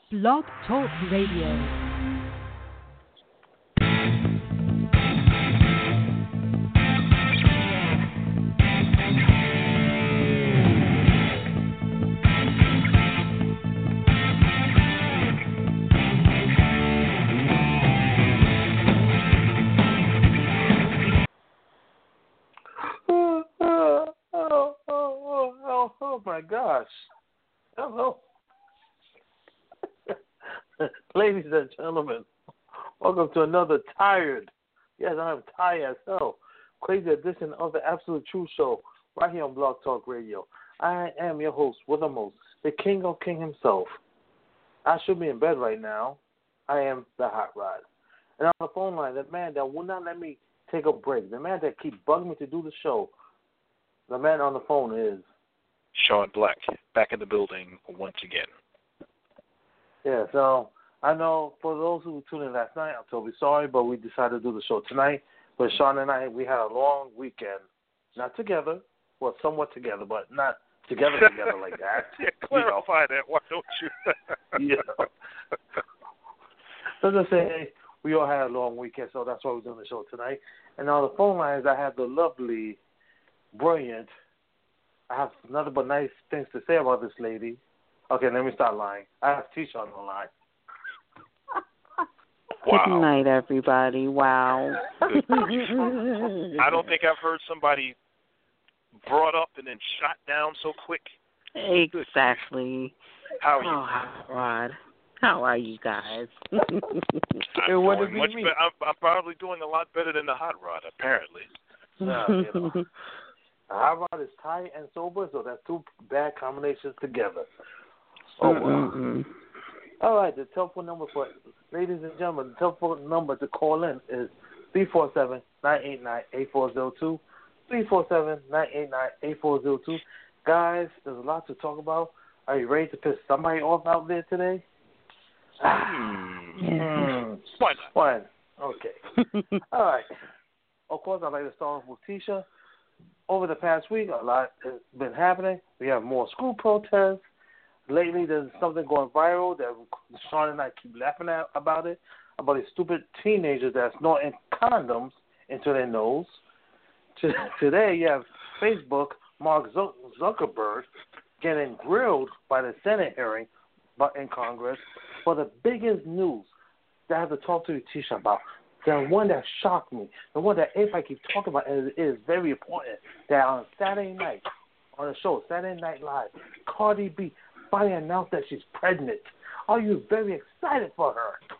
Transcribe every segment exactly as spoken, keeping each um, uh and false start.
Blog Talk Radio. Oh my gosh. Hello. Ladies and gentlemen, welcome to another tired, yes, I'm tired as hell, crazy edition of the Absolute Truth Show right here on Blog Talk Radio. I am your host with the most, the King of King himself. I should be in bed right now. I am the Hot Rod. And on the phone line, the man that will not let me take a break, the man that keeps bugging me to do the show, the man on the phone is Sean Black, back in the building once again. Yeah, so I know for those who tuned in last night, I'm totally sorry, but we decided to do the show tonight. But Sean and I, we had a long weekend. Not together, well, somewhat together, but not together together like that. Yeah, clarify that, why don't you? Yeah. Let's just say hey, we all had a long weekend, so that's why we're doing the show tonight. And on the phone lines, I have the lovely, brilliant, I have nothing but nice things to say about this lady. Okay, let me start lying. I have Tisha on the line. Wow. Good night, everybody. Wow. I don't think I've heard somebody brought up and then shot down so quick. Exactly. How are you? Oh, Hot Rod. How are you guys? I'm, Hey, what doing did much we be- I'm, I'm probably doing a lot better than the Hot Rod, apparently. Yeah, you know. Hot Rod is tight and sober, so that's two bad combinations together. Oh, wow. All right, the telephone number for, ladies and gentlemen, the telephone number to call in is three four seven, nine eight nine, eight four zero two, three four seven, nine eight nine, eight four zero two. Guys, there's a lot to talk about. Are you ready to piss somebody off out there today? Hmm. Mm. Why not? One. Okay. All right. Of course, I'd like to start off with Tisha. Over the past week, a lot has been happening. We have more school protests. Lately, there's something going viral that Sean and I keep laughing at about it, about these stupid teenagers that's snorting condoms into their nose. Today, you have Facebook, Mark Zuckerberg, getting grilled by the Senate hearing in Congress for the biggest news that I have to talk to you, Tisha, about. The one that shocked me, the one that everybody keeps talking about, and it is very important, that on Saturday night, on the show, Saturday Night Live, Cardi B finally announced that she's pregnant. Are you very excited for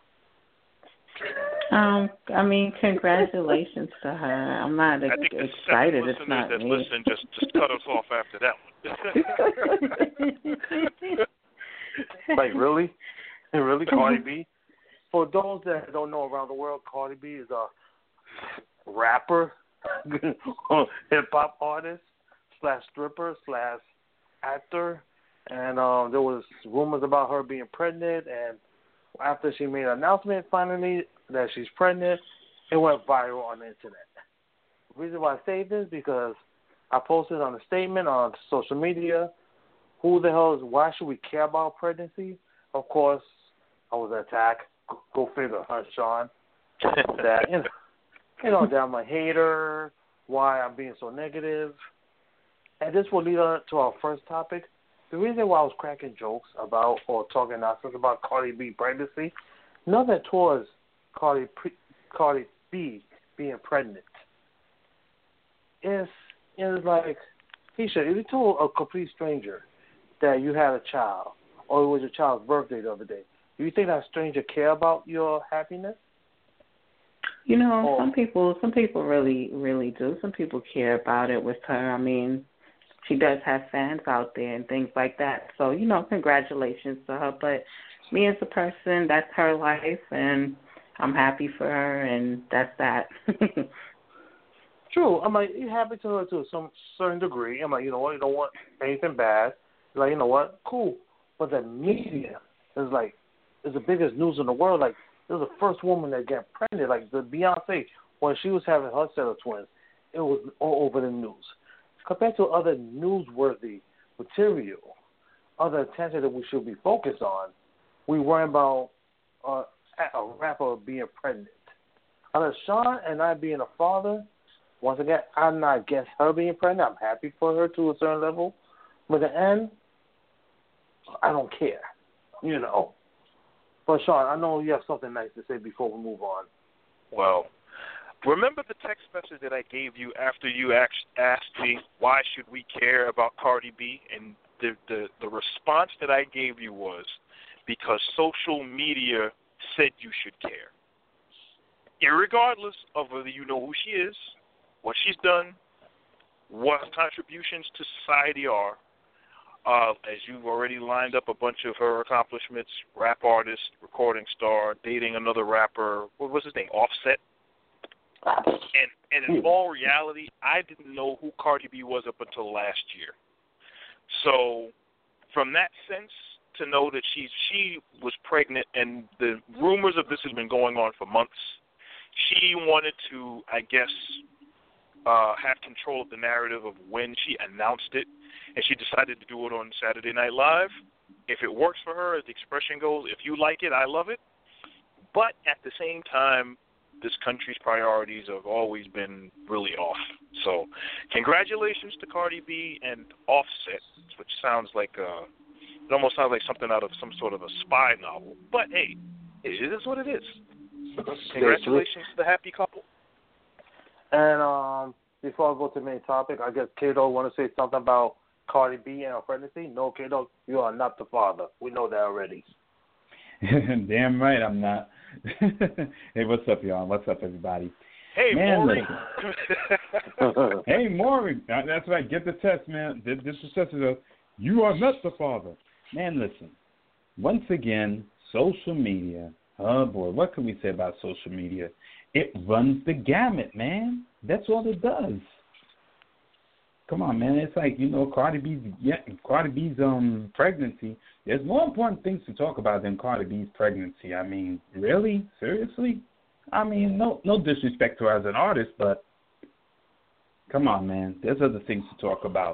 her? Um, I mean, congratulations to her. I'm not I ex- think the excited. seven It's listeners not that me. listen just, just cut us off after that one. Like, really? Really, Cardi B? For those that don't know around the world, Cardi B is a rapper, hip-hop artist, slash stripper, slash actor. And um, there was rumors about her being pregnant. And after she made an announcement finally that she's pregnant, it went viral on the internet. The reason why I say this is because I posted on a statement on social media, who the hell is, why should we care about pregnancy? Of course, I was attacked. Go figure, huh, Sean? That, you know, you know, that I'm a hater, why I'm being so negative. And this will lead on to our first topic. The reason why I was cracking jokes about or talking nonsense about Cardi B pregnancy, nothing towards Cardi, Cardi B being pregnant. It's, it's like, Tisha, if you told a complete stranger that you had a child or it was your child's birthday the other day, do you think that stranger care about your happiness? You know, or, some people, some people really, really do. Some people care about it with her. I mean, she does have fans out there and things like that. So, you know, congratulations to her. But me as a person, that's her life, and I'm happy for her, and that's that. True. I'm like, you're happy to her to some certain degree. I'm like, you know what, you don't want anything bad. Like, you know what, cool. But the media is like, is the biggest news in the world. Like, this is the first woman that got pregnant. Like, the Beyonce, when she was having her set of twins, it was all over the news. Compared to other newsworthy material, other attention that we should be focused on, we worry about uh, a rapper being pregnant. Out of Sean and I being a father, once again, I'm not against her being pregnant. I'm happy for her to a certain level. But at the end, I don't care, you know. But Sean, I know you have something nice to say before we move on. Well, remember the text message that I gave you after you asked me why should we care about Cardi B? And the, the, the response that I gave you was because social media said you should care. Irregardless of whether you know who she is, what she's done, what contributions to society are, uh, as you've already lined up a bunch of her accomplishments, rap artist, recording star, dating another rapper, what was his name, Offset? And, and in all reality, I didn't know who Cardi B was up until last year. So from that sense, to know that she, she was pregnant, and the rumors of this has been going on for months, she wanted to, I guess, uh, have control of the narrative of when she announced it, and she decided to do it on Saturday Night Live. If it works for her, as the expression goes, if you like it, I love it. But at the same time, this country's priorities have always been really off. So congratulations to Cardi B and Offset, which sounds like uh, it almost sounds like something out of some sort of a spy novel. But, hey, it is what it is. Congratulations to the happy couple. And um, before I go to the main topic, I guess Kato want to say something about Cardi B and her pregnancy. No, Kato, you are not the father. We know that already. Damn right I'm not. Hey, what's up, y'all? What's up, everybody? Hey, man, Maury. Hey, Maury. That's right. Get the test, man. This is test is a, you are not the father. Man, listen. Once again, social media. Oh, boy, what can we say about social media? It runs the gamut, man. That's all it does. Come on, man. It's like, you know, Cardi B's, yeah, Cardi B's um, pregnancy. There's more important things to talk about than Cardi B's pregnancy. I mean, really? Seriously? I mean, no no disrespect to her as an artist, but come on, man. There's other things to talk about.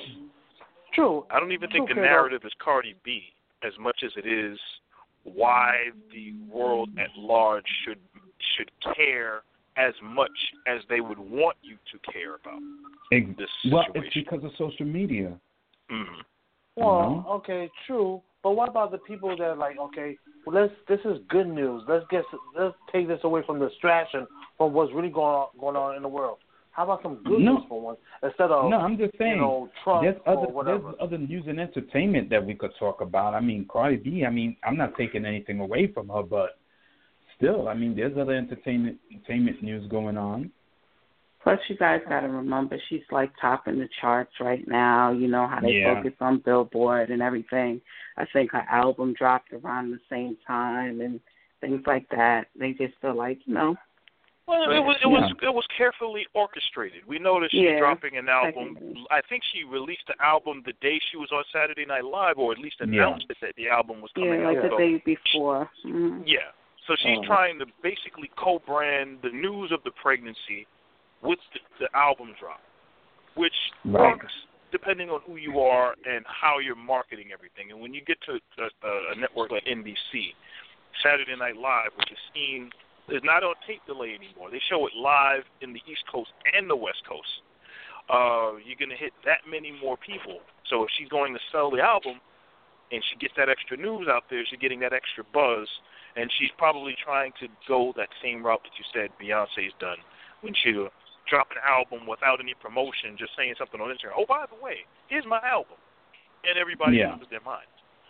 True. I don't even think True, the narrative is Cardi B as much as it is why the world at large should should care as much as they would want you to care about Ex- this well, situation. it's because of social media. Mm-hmm. Well, okay, true. But what about the people that are like, okay, well, let's this is good news. Let's get let's take this away from the distraction from what's really going on going on in the world. How about some good No. news for once instead of No, I'm just saying. you know, Trump there's or other whatever. there's other news and entertainment that we could talk about. I mean, Cardi B. I mean, I'm not taking anything away from her, but still, I mean, there's other entertainment entertainment news going on. Plus, you guys got to remember, she's like topping the charts right now. You know how they Yeah. focus on Billboard and everything. I think her album dropped around the same time and things like that. They just feel like, you know. Well, it was it was it was carefully orchestrated. We know that she's Yeah, dropping an album. secondly. I think she released the album the day she was on Saturday Night Live, or at least announced Yeah. that the album was coming Yeah, like out. the So, day before. Mm-hmm. yeah. So she's Uh-huh. trying to basically co-brand the news of the pregnancy with the, the album drop, which Right. works depending on who you are and how you're marketing everything. And when you get to a, a network like N B C, Saturday Night Live, which is seen, is not on tape delay anymore. They show it live in the East Coast and the West Coast. Uh, you're going to hit that many more people. So if she's going to sell the album and she gets that extra news out there, she's getting that extra buzz, and she's probably trying to go that same route that you said Beyonce's done when she drop an album without any promotion, just saying something on Instagram. Oh, by the way, here's my album. And everybody Yeah. loses their mind.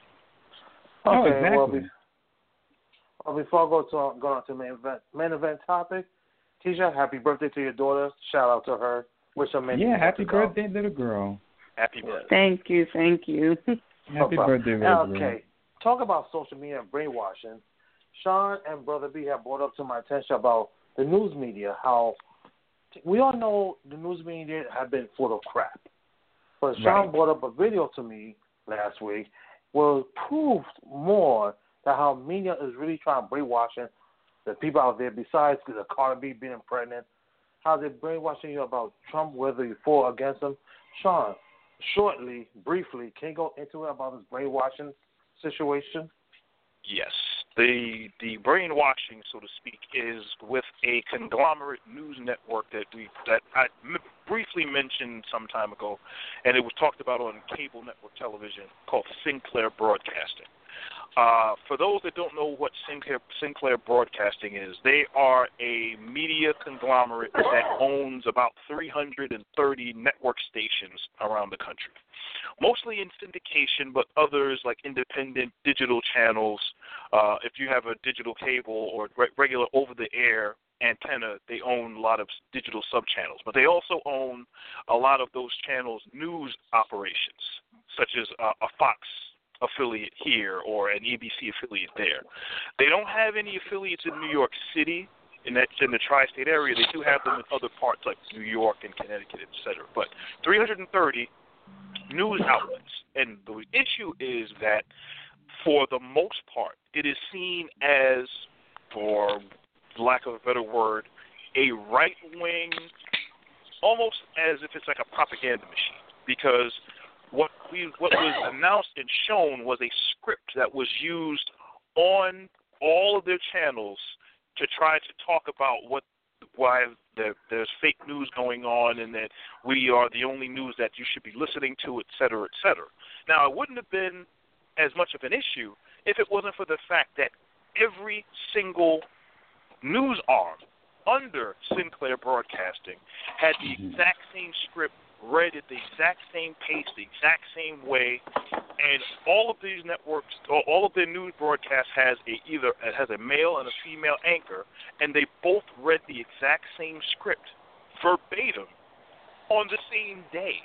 Oh, Okay, exactly. well, be, well, before I go to go on to main event main event topic, Tisha, happy birthday to your daughter. Shout out to her. Wish her many yeah, more happy to come. birthday, little girl. Happy birthday. Thank you, thank you. Happy No birthday, problem. little girl. Okay, talk about social media and brainwashing. Sean and Brother B have brought up to my attention about the news media, how we all know the news media have been full of crap. But Sean Right. brought up a video to me last week where it proved more that how media is really trying to brainwashing the people out there besides the Cardi B being pregnant, how they're brainwashing you about Trump, whether you for or against him. Sean, shortly, briefly, can you go into it about this brainwashing situation? Yes. The the brainwashing, so to speak, is with a conglomerate news network that we that I m- briefly mentioned some time ago, and it was talked about on cable network television called Sinclair Broadcasting. Uh, for those that don't know what Sinclair, Sinclair Broadcasting is, they are a media conglomerate that owns about three hundred thirty network stations around the country, mostly in syndication, but others like independent digital channels. Uh, if you have a digital cable or re- regular over-the-air antenna, they own a lot of digital sub-channels. But they also own a lot of those channels' news operations, such as uh, a Fox affiliate here or an A B C affiliate there. They don't have any affiliates in New York City, in that in the tri-state area. They do have them in other parts like New York and Connecticut, et cetera. But three hundred thirty news outlets. And the issue is that for the most part, it is seen as, for lack of a better word, a right-wing, almost as if it's like a propaganda machine, because What we what was announced and shown was a script that was used on all of their channels to try to talk about what why there, there's fake news going on and that we are the only news that you should be listening to, et cetera, et cetera. Now, it wouldn't have been as much of an issue if it wasn't for the fact that every single news arm under Sinclair Broadcasting had the exact same script, read at the exact same pace, the exact same way, and all of these networks, all of their news broadcasts has a either has a male and a female anchor, and they both read the exact same script verbatim on the same day.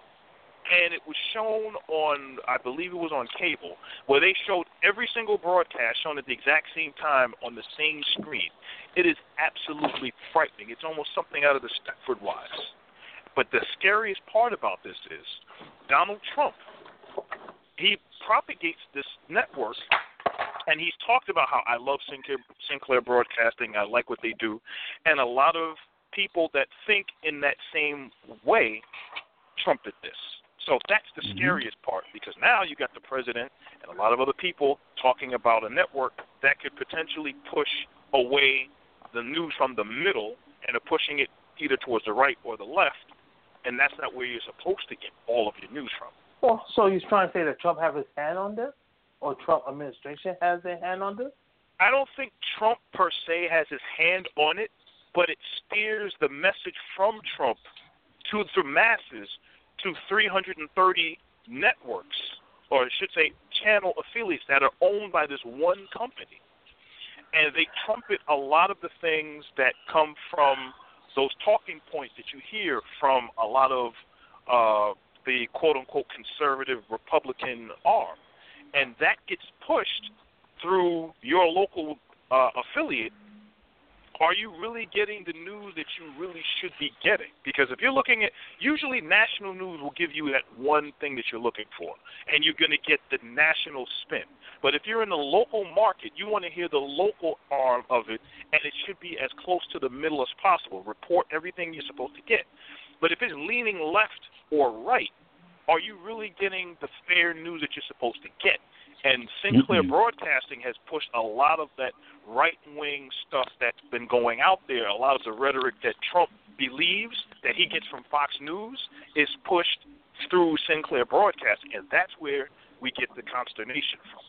And it was shown on, I believe it was on cable, where they showed every single broadcast shown at the exact same time on the same screen. It is absolutely frightening. It's almost something out of the Stepford Wives. But the scariest part about this is Donald Trump, he propagates this network, and he's talked about how I love Sinclair, Sinclair Broadcasting, I like what they do, and a lot of people that think in that same way trumpet this. So that's the mm-hmm. scariest part, because now you got the president and a lot of other people talking about a network that could potentially push away the news from the middle and are pushing it either towards the right or the left. And that's not where you're supposed to get all of your news from. Well, so you're trying to say that Trump have his hand on this? Or Trump administration has their hand on this? I don't think Trump per se has his hand on it, but it steers the message from Trump to the masses to three hundred thirty networks, or I should say channel affiliates that are owned by this one company. And they trumpet a lot of the things that come from those talking points that you hear from a lot of uh, the quote-unquote conservative Republican arm. And that gets pushed through your local uh, affiliate. Are you really getting the news that you really should be getting? Because if you're looking at, usually national news will give you that one thing that you're looking for, and you're going to get the national spin. But if you're in the local market, you want to hear the local arm of it, and it should be as close to the middle as possible. Report everything you're supposed to get. But if it's leaning left or right, are you really getting the fair news that you're supposed to get? And Sinclair mm-hmm. Broadcasting has pushed a lot of that right-wing stuff that's been going out there. A lot of the rhetoric that Trump believes that he gets from Fox News is pushed through Sinclair Broadcasting, and that's where we get the consternation from.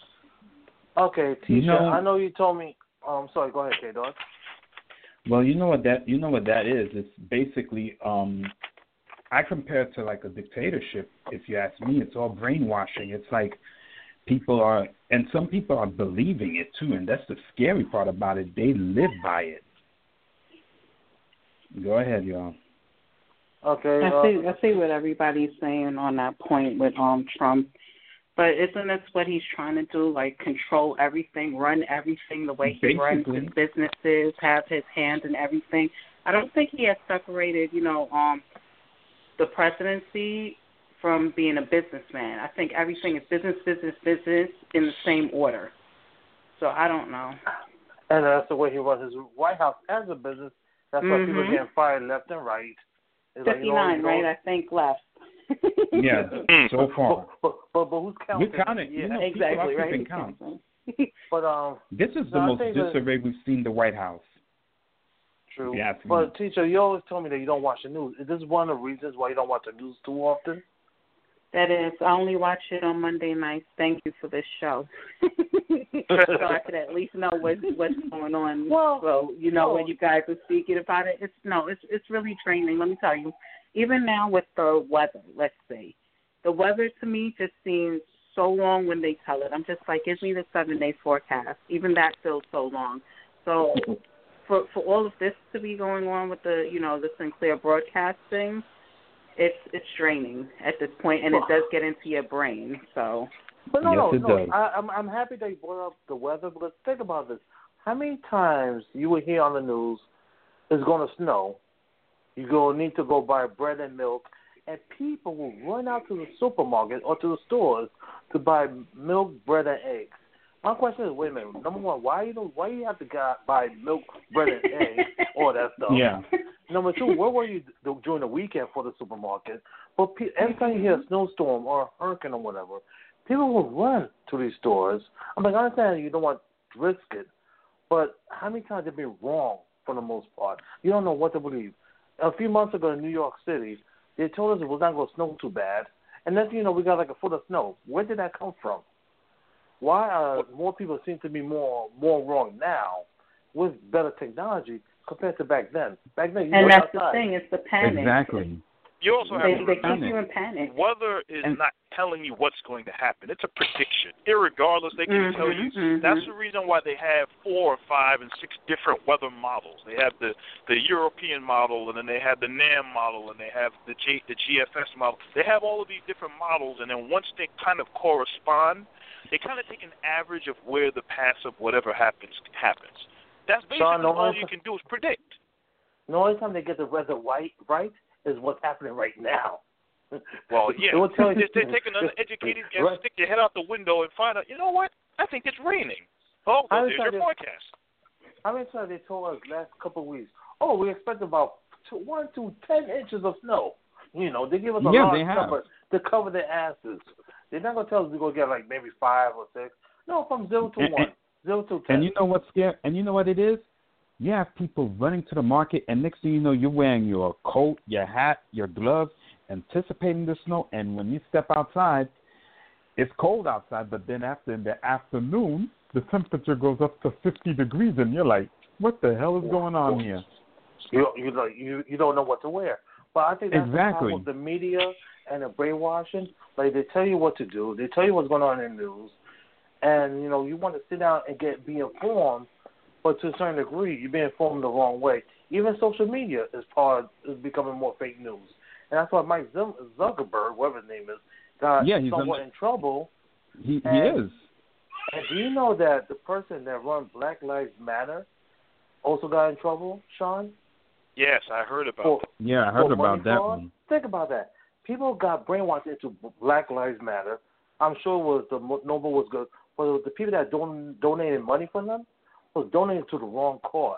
Okay, Tisha, you know, I know you told me. Um, sorry, go ahead, K-Dog. Well, you know what that you know what that is. It's basically um, I compare it to like a dictatorship. If you ask me, it's all brainwashing. It's like people are, and some people are believing it too, and that's the scary part about it. They live by it. Go ahead, y'all. Okay. I uh, see. I see what everybody's saying on that point with um Trump. But isn't this what he's trying to do, like control everything, run everything the way he runs his businesses, have his hand in everything? I don't think he has separated, you know, um, the presidency from being a businessman. I think everything is business, business, business in the same order. So I don't know. And that's the way he runs his White House as a business. That's why mm-hmm. people are getting fired left and right. It's fifty-nine, like, you know, right? I think left. Yeah, so far. But, but, but, but who's counting? We're counting. Yeah. You know, exactly, people are right? keeping count. But um, this is the no, most disarray we've seen the White House. True. Yeah, but teacher, you always tell me that you don't watch the news. Is this one of the reasons why you don't watch the news too often? That is, I only watch it on Monday nights. Thank you for this show. So I could at least know what, what's going on. Well, so, you know, well, when you guys are speaking about it, it's no, it's it's really draining. Let me tell you, even now with the weather, let's say, the weather to me just seems so long when they tell it. I'm just like, give me the seven-day forecast. Even that feels so long. So for for all of this to be going on with the, you know, the Sinclair broadcasting, it's it's draining at this point, and it does get into your brain. So, but no, yes, no, it no. does. I, I'm I'm happy that you brought up the weather, but think about this: how many times you would hear on the news it's going to snow? You go need to go buy bread and milk, and people will run out to the supermarket or to the stores to buy milk, bread, and eggs. My question is, wait a minute. Number one, why you don't, why you have to go buy milk, bread, and eggs, all that stuff? Yeah. Number two, where were you during the weekend for the supermarket? But every time you hear a snowstorm or a hurricane or whatever, people will run to these stores. I'm like, I understand you don't want to risk it, but how many times have they been wrong for the most part? You don't know what to believe. A few months ago in New York City, they told us it was not going to snow too bad, and then you know we got like a foot of snow. Where did that come from? Why are more people seem to be more more wrong now with better technology compared to back then? Back then, you and went that's outside. the thing, it's the panic. Exactly. You also have They, to they keep remember, you in panic. weather is And- not telling you what's going to happen. It's a prediction. Irregardless, they can Mm-hmm, tell you. mm-hmm. That's the reason why they have four or five and six different weather models. They have the, the European model, and then they have the NAM model, and they have the G, the G F S model. They have all of these different models, and then once they kind of correspond, they kind of take an average of where the path of whatever happens happens. That's basically Sean, no all one- you can do is predict. The only time they get the weather right, right is what's happening right now. Well, yeah, They will tell you- they, they take an uneducated guess, Right. stick your head out the window, and find out, you know what? I think it's raining. Oh, How well, many there's your times forecast. How many times they told us last couple of weeks, oh, we expect about two, one to ten inches of snow. You know, they give us a Yeah, large they have. number to cover their asses. They're not going to tell us we're going to get like maybe five or six. No, from zero to And- one. and- Zero to ten. And you know what's scary? And you know what it is? You have people running to the market, and next thing you know, you're wearing your coat, your hat, your gloves, anticipating the snow. And when you step outside, it's cold outside, but then after in the afternoon, the temperature goes up to fifty degrees, and you're like, what the hell is going on here? You you know, you you don't know what to wear. But I think that's the Exactly. problem with the media and the brainwashing. Like they tell you what to do, they tell you what's going on in the news, and you know you want to sit down and get be informed, but to a certain degree you're being informed the wrong way. Even social media is part is becoming more fake news, and that's why Mike Zuckerberg, whatever his name is, got Yeah, he's somewhat under- in trouble. He, he And- is. And do you know that the person that runs Black Lives Matter also got in trouble, Sean? Yes, I heard about For, that. Yeah, I heard for about money that fraud? one. Think about that. People got brainwashed into Black Lives Matter. I'm sure it was the Nobel was good, but it was the people that don- donated money for them was donating to the wrong cause.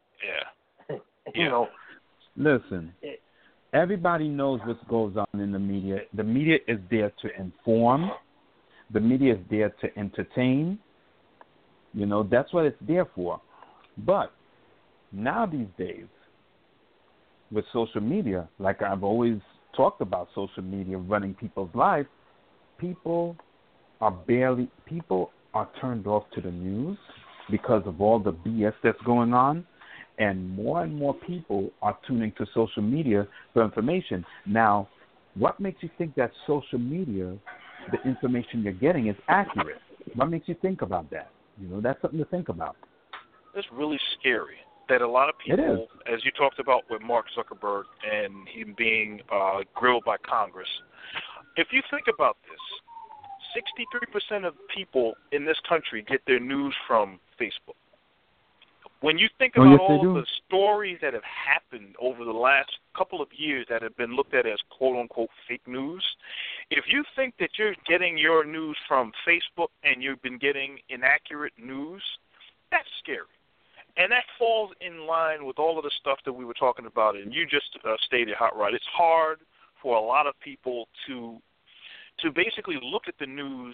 Yeah. you Yeah. know, Listen, it, everybody knows what goes on in the media. The media is there to inform. The media is there to entertain. You know, that's what it's there for. But now these days, with social media, like I've always talked about social media running people's lives, people are barely, people are turned off to the news because of all the B S that's going on. And more and more people are tuning to social media for information. Now, what makes you think that social media, the information you're getting, is accurate? What makes you think about that? You know, that's something to think about. It's really scary that a lot of It people, is. as you talked about with Mark Zuckerberg and him being uh, grilled by Congress, if you think about this, sixty-three percent of people in this country get their news from Facebook. When you think Oh, about yes, they all do. the stories that have happened over the last couple of years that have been looked at as quote-unquote fake news, if you think that you're getting your news from Facebook and you've been getting inaccurate news, that's scary. And that falls in line with all of the stuff that we were talking about, and you just uh, stated, Hot Rod. It's hard for a lot of people to to basically look at the news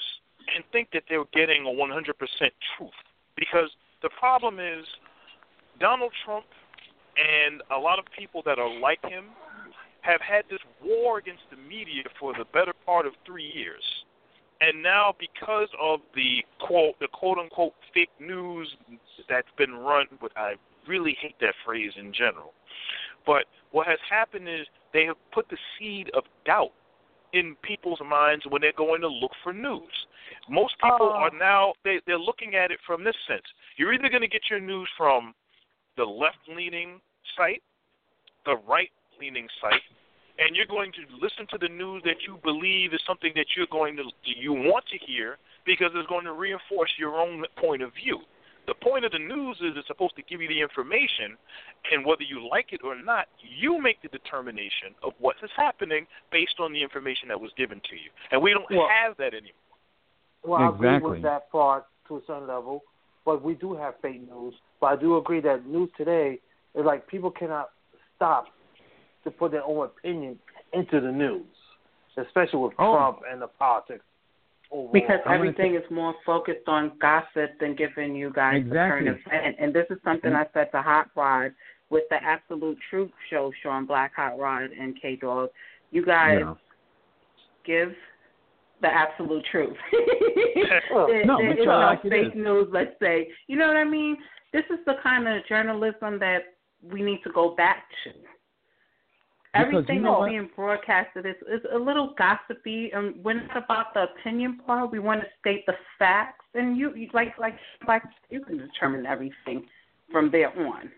and think that they're getting a one hundred percent truth. Because the problem is Donald Trump and a lot of people that are like him have had this war against the media for the better part of three years. And now because of the quote, the quote-unquote fake news that's been run, but I really hate that phrase in general. But what has happened is they have put the seed of doubt in people's minds when they're going to look for news. Most people Oh. are now, they, they're looking at it from this sense. You're either going to get your news from the left-leaning site, the right-leaning site, and you're going to listen to the news that you believe is something that you're going to, you want to hear because it's going to reinforce your own point of view. The point of the news is it's supposed to give you the information, and whether you like it or not, you make the determination of what is happening based on the information that was given to you. And we don't Well, have that anymore. Well, I agree Exactly. with that part to a certain level, but we do have fake news. But I do agree that news today is like people cannot stop to put their own opinion into the news, especially with Oh. Trump and the politics overall. Because I'm gonna everything is more focused on gossip than giving you guys Exactly. the current event. And this is something I said to Hot Rod with the Absolute Truth show, Sean Black, Hot Rod, and K-Dog. You guys Yeah. give the absolute truth. Well, there, no, there we is try no like it fake is. news, let's say. You know what I mean? This is the kind of journalism that we need to go back to. Because Everything you know that's what? being broadcasted is, is a little gossipy, and we're not about the opinion part. We want to state the facts, and you, you like like like you can determine everything from there on.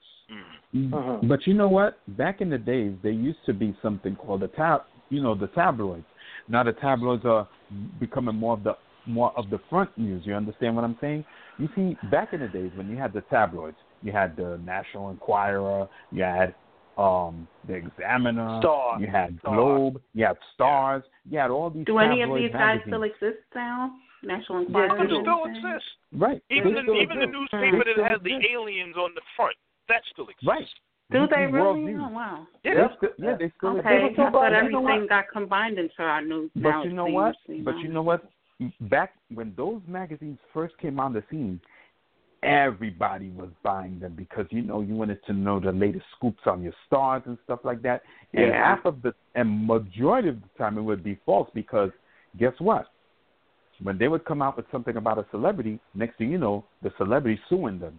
Mhm. But you know what? Back in the days, there used to be something called the tab, you know, the tabloids. Now the tabloids are becoming more of the more of the front news. You understand what I'm saying? You see, back in the days when you had the tabloids, you had the National Enquirer, you had um, the Examiner, Star. you had Star. Globe, you had Stars, you had all these. Do any of tabloid these guys magazines. still exist now? National Yeah, Enquirer? they It do. still exists. Right? Even They the, still even the exist. newspaper They that still has the exist. aliens on the front, that still exists. Right. Do You they see World really? News. Oh, wow. Yeah. They still, yeah, they still Okay, exist. I thought But you know everything what? got combined into our news But now. you it know seems, what? you But know. you know what? Back when those magazines first came on the scene, everybody was buying them because you know you wanted to know the latest scoops on your stars and stuff like that. And Yeah. half of the and majority of the time it would be false because guess what? When they would come out with something about a celebrity, next thing you know, the celebrity suing them.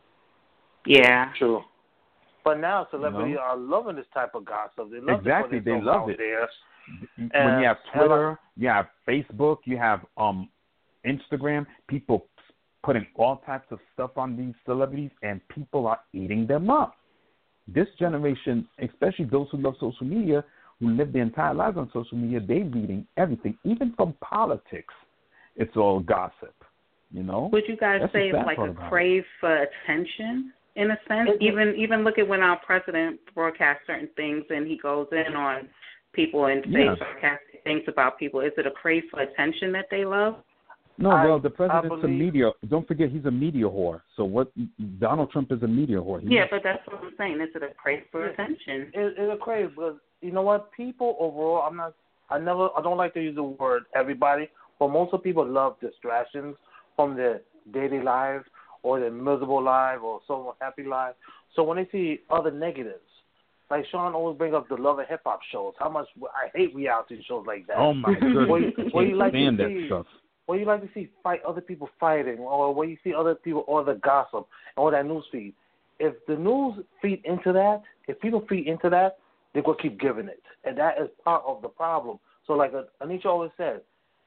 Yeah. True. But now celebrities You know? are loving this type of gossip. They love Exactly, to put they themselves love out it. there. When And- you have and Twitter, you have Facebook, you have um Instagram, people putting all types of stuff on these celebrities, and people are eating them up. This generation, especially those who love social media, who live their entire lives on social media, they're reading everything, even from politics. It's all gossip, you know? Would you guys That's say the it's sad like part a about it. crave for attention in a sense? It- even even look at when our president broadcasts certain things and he goes in on people and says Yeah. sarcastic things about people. Is it a crave for attention that they love? No, I- well, the I president's a believe- media. Don't forget, he's a media whore. So what? Donald Trump is a media whore. He- Yeah, but that's what I'm saying. Is it a crave for Yeah. attention? It, it's a craze because you know what? People overall, I'm not. I never. I don't like to use the word everybody, but most of people love distractions from their daily lives or their miserable life or so happy life. So when they see other negatives, like Sean always bring up the love and hip hop shows. How much I hate reality shows like that. Oh my goodness, What you- I what you can't like to stand that see? stuff. Where you like to see fight other people fighting, or where you see other people, or the gossip, or that news feed. If the news feed into that, if people feed into that, they're gonna keep giving it, and that is part of the problem. So, like Anisha always said,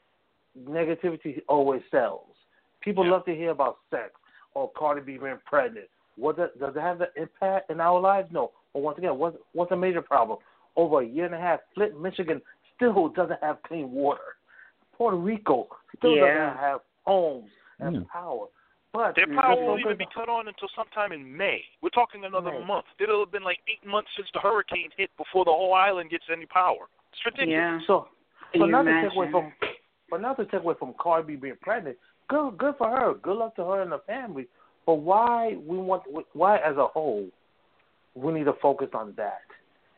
negativity always sells. People Yeah. love to hear about sex or Cardi B being pregnant. What does, does it have the impact in our lives? No. But once again, what's what's the major problem? Over a year and a half, Flint, Michigan still doesn't have clean water. Puerto Rico still Yeah. doesn't have homes and Mm. power. But Their let's power won't focus even be on- cut on until sometime in May. We're talking another May. month. It'll have been like eight months since the hurricane hit before the whole island gets any power. It's ridiculous. Yeah. So, Can so you not to take away imagine? from, but not to take away from Cardi B being pregnant. Good, good for her. Good luck to her and the family. But why we want, why as a whole, we need to focus on that.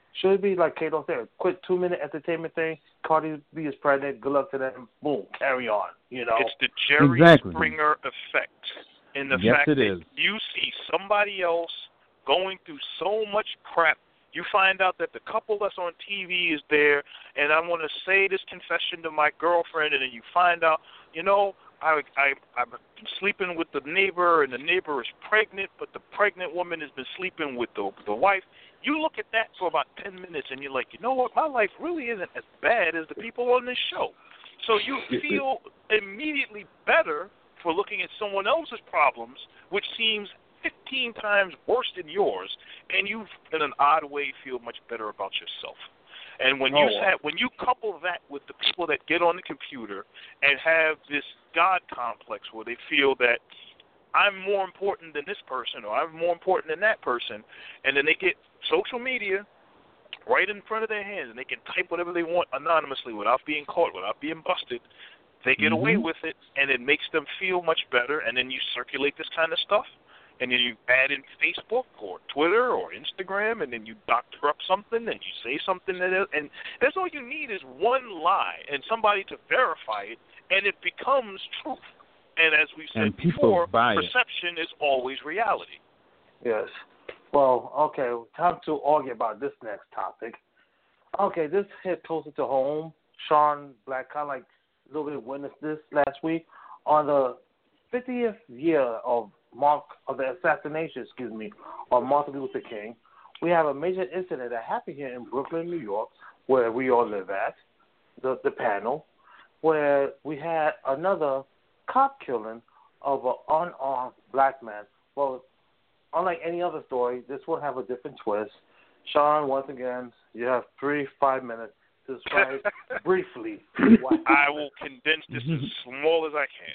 Should it be like Kato said, a quick two minute entertainment thing? Cardi B is pregnant. Good luck to them. Boom, carry on. You know, it's the Jerry exactly. Springer effect in the yes, fact it that is. you see somebody else going through so much crap. You find out that the couple that's on T V is there, and I want to say this confession to my girlfriend, and then you find out, you know, I, I, I'm sleeping with the neighbor, and the neighbor is pregnant, but the pregnant woman has been sleeping with the, the wife. You look at that for about ten minutes, and you're like, you know what, my life really isn't as bad as the people on this show. So you feel immediately better for looking at someone else's problems, which seems fifteen times worse than yours, and you, in an odd way, feel much better about yourself. And when oh, you wow. have, when you couple that with the people that get on the computer and have this God complex where they feel that I'm more important than this person or I'm more important than that person, and then they get social media right in front of their hands and they can type whatever they want anonymously without being caught, without being busted, they get mm-hmm. away with it, and it makes them feel much better, and then you circulate this kind of stuff. And then you add in Facebook or Twitter or Instagram, and then you doctor up something, and you say something that is, and that's all you need is one lie and somebody to verify it, and it becomes truth. And as we said before, perception it. is always reality. Yes. Well, okay, time to argue about this next topic. Okay, this hit closer to home. Sean Black kind of like a little bit witnessed this last week on the fiftieth year of Mark of the assassination, excuse me, of Martin Luther King. We have a major incident that happened here in Brooklyn, New York, where we all live at, the the panel, where we had another cop killing of an unarmed black man. Well, unlike any other story, this will have a different twist. Sean, once again, you have three, five minutes to describe briefly what happened. I will condense this as small as I can.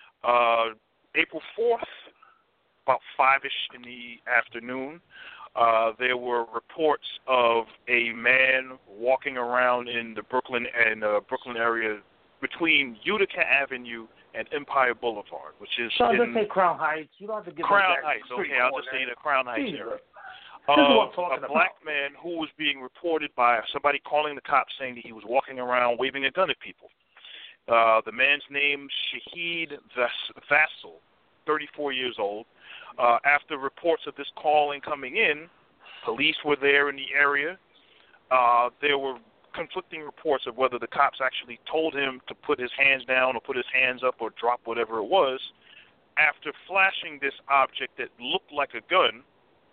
Uh, April fourth, about five-ish in the afternoon, uh, there were reports of a man walking around in the Brooklyn and uh, Brooklyn area between Utica Avenue and Empire Boulevard, which is Sean, in just say Crown Heights. You don't have to give Crown that Heights. Okay, I'll just say the Crown Heights Jesus. area. This is what I'm Uh, talking a black about. man who was being reported by somebody calling the cops saying that he was walking around waving a gun at people. Uh, the man's name, Shahid Vassal, thirty-four years old. Uh, after reports of this calling coming in, police were there in the area. Uh, there were conflicting reports of whether the cops actually told him to put his hands down or put his hands up or drop whatever it was. After flashing this object that looked like a gun,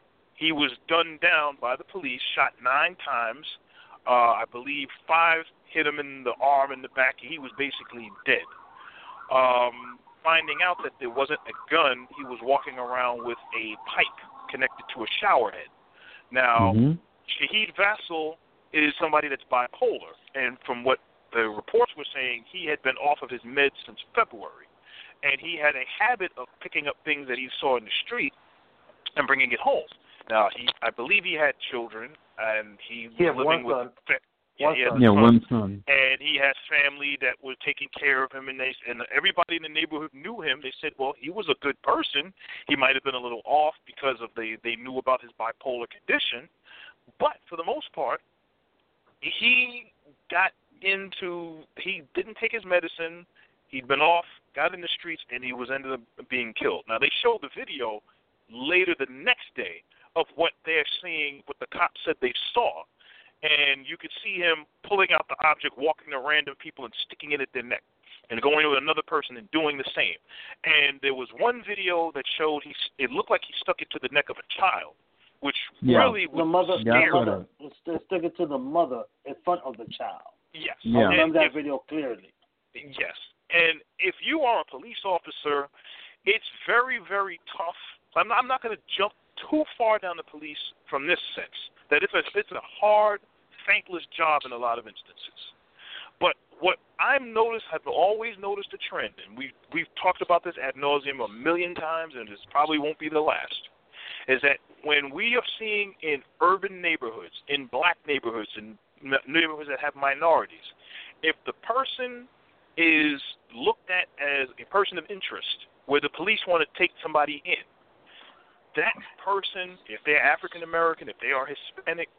he was gunned down by the police, shot nine times. Uh, I believe five hit him in the arm and the back. He was basically dead. Um, finding out that there wasn't a gun, he was walking around with a pipe connected to a shower head. Now, mm-hmm. Shahid Vassal is somebody that's bipolar, and from what the reports were saying, he had been off of his meds since February, and he had a habit of picking up things that he saw in the street and bringing it home. Now, he, I believe he had children, and he was yeah, living with son. fa- yeah, one he had son. a Yeah, son, one son. and he has family that was taking care of him, and they and everybody in the neighborhood knew him. They said, well, he was a good person. He might have been a little off because of they they knew about his bipolar condition, but for the most part, he got into he didn't take his medicine. He'd been off, got in the streets, and he was ended up being killed. Now they showed the video later the next day of what they're seeing, what the cops said they saw. And you could see him pulling out the object, walking to random people and sticking it at their neck, and going to another person and doing the same. And there was one video that showed he it looked like he stuck it to the neck of a child, which yeah. really was the mother, scary. the mother, stick it to the mother in front of the child. Yes. Yeah. I remember And that if, video clearly. Yes. And if you are a police officer, it's very, very tough. I'm not, I'm not going to jump too far down the police from this sense, that it's a, it's a hard, thankless job in a lot of instances. But what I've noticed, have always noticed a trend, and we've, we've talked about this ad nauseum a million times, and this probably won't be the last, is that when we are seeing in urban neighborhoods, in black neighborhoods, in neighborhoods that have minorities, if the person is looked at as a person of interest, where the police want to take somebody in, that person, if they're African American, if they are Hispanic,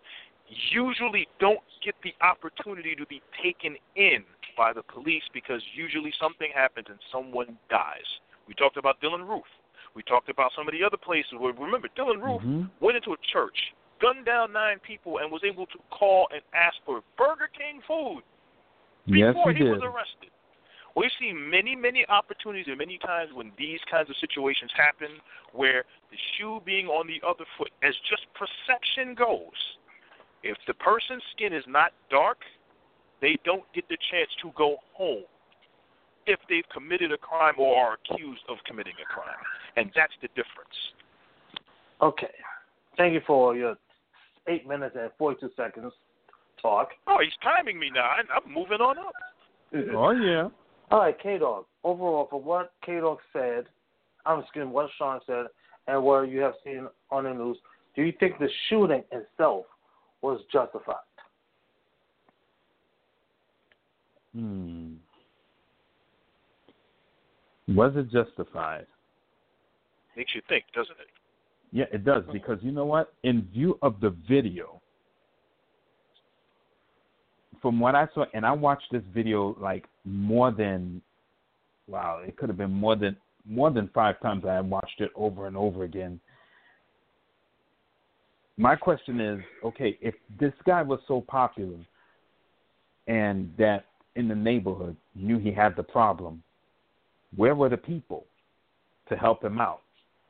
usually don't get the opportunity to be taken in by the police because usually something happens and someone dies. We talked about Dylan Roof. We talked about some of the other places where, remember, Dylan Roof mm-hmm. went into a church, gunned down nine people, and was able to call and ask for Burger King food before yes, he, he did. was arrested. We've seen many, many opportunities and many times when these kinds of situations happen where the shoe being on the other foot, as just perception goes, if the person's skin is not dark, they don't get the chance to go home if they've committed a crime or are accused of committing a crime. And that's the difference. Okay. Thank you for your eight minutes and forty-two seconds talk. Oh, he's timing me now. I'm moving on up. Oh, yeah. All right, K-Dog. Overall, for what K-Dog said, I'm just kidding, what Sean said, and what you have seen on the news, do you think the shooting itself was justified? Hmm. Was it justified? Makes you think, doesn't it? Yeah, it does, because you know what? In view of the video, from what I saw, and I watched this video like more than, wow, it could have been more than more than five times. I watched it over and over again. My question is, okay, if this guy was so popular and that in the neighborhood knew he had the problem, where were the people to help him out?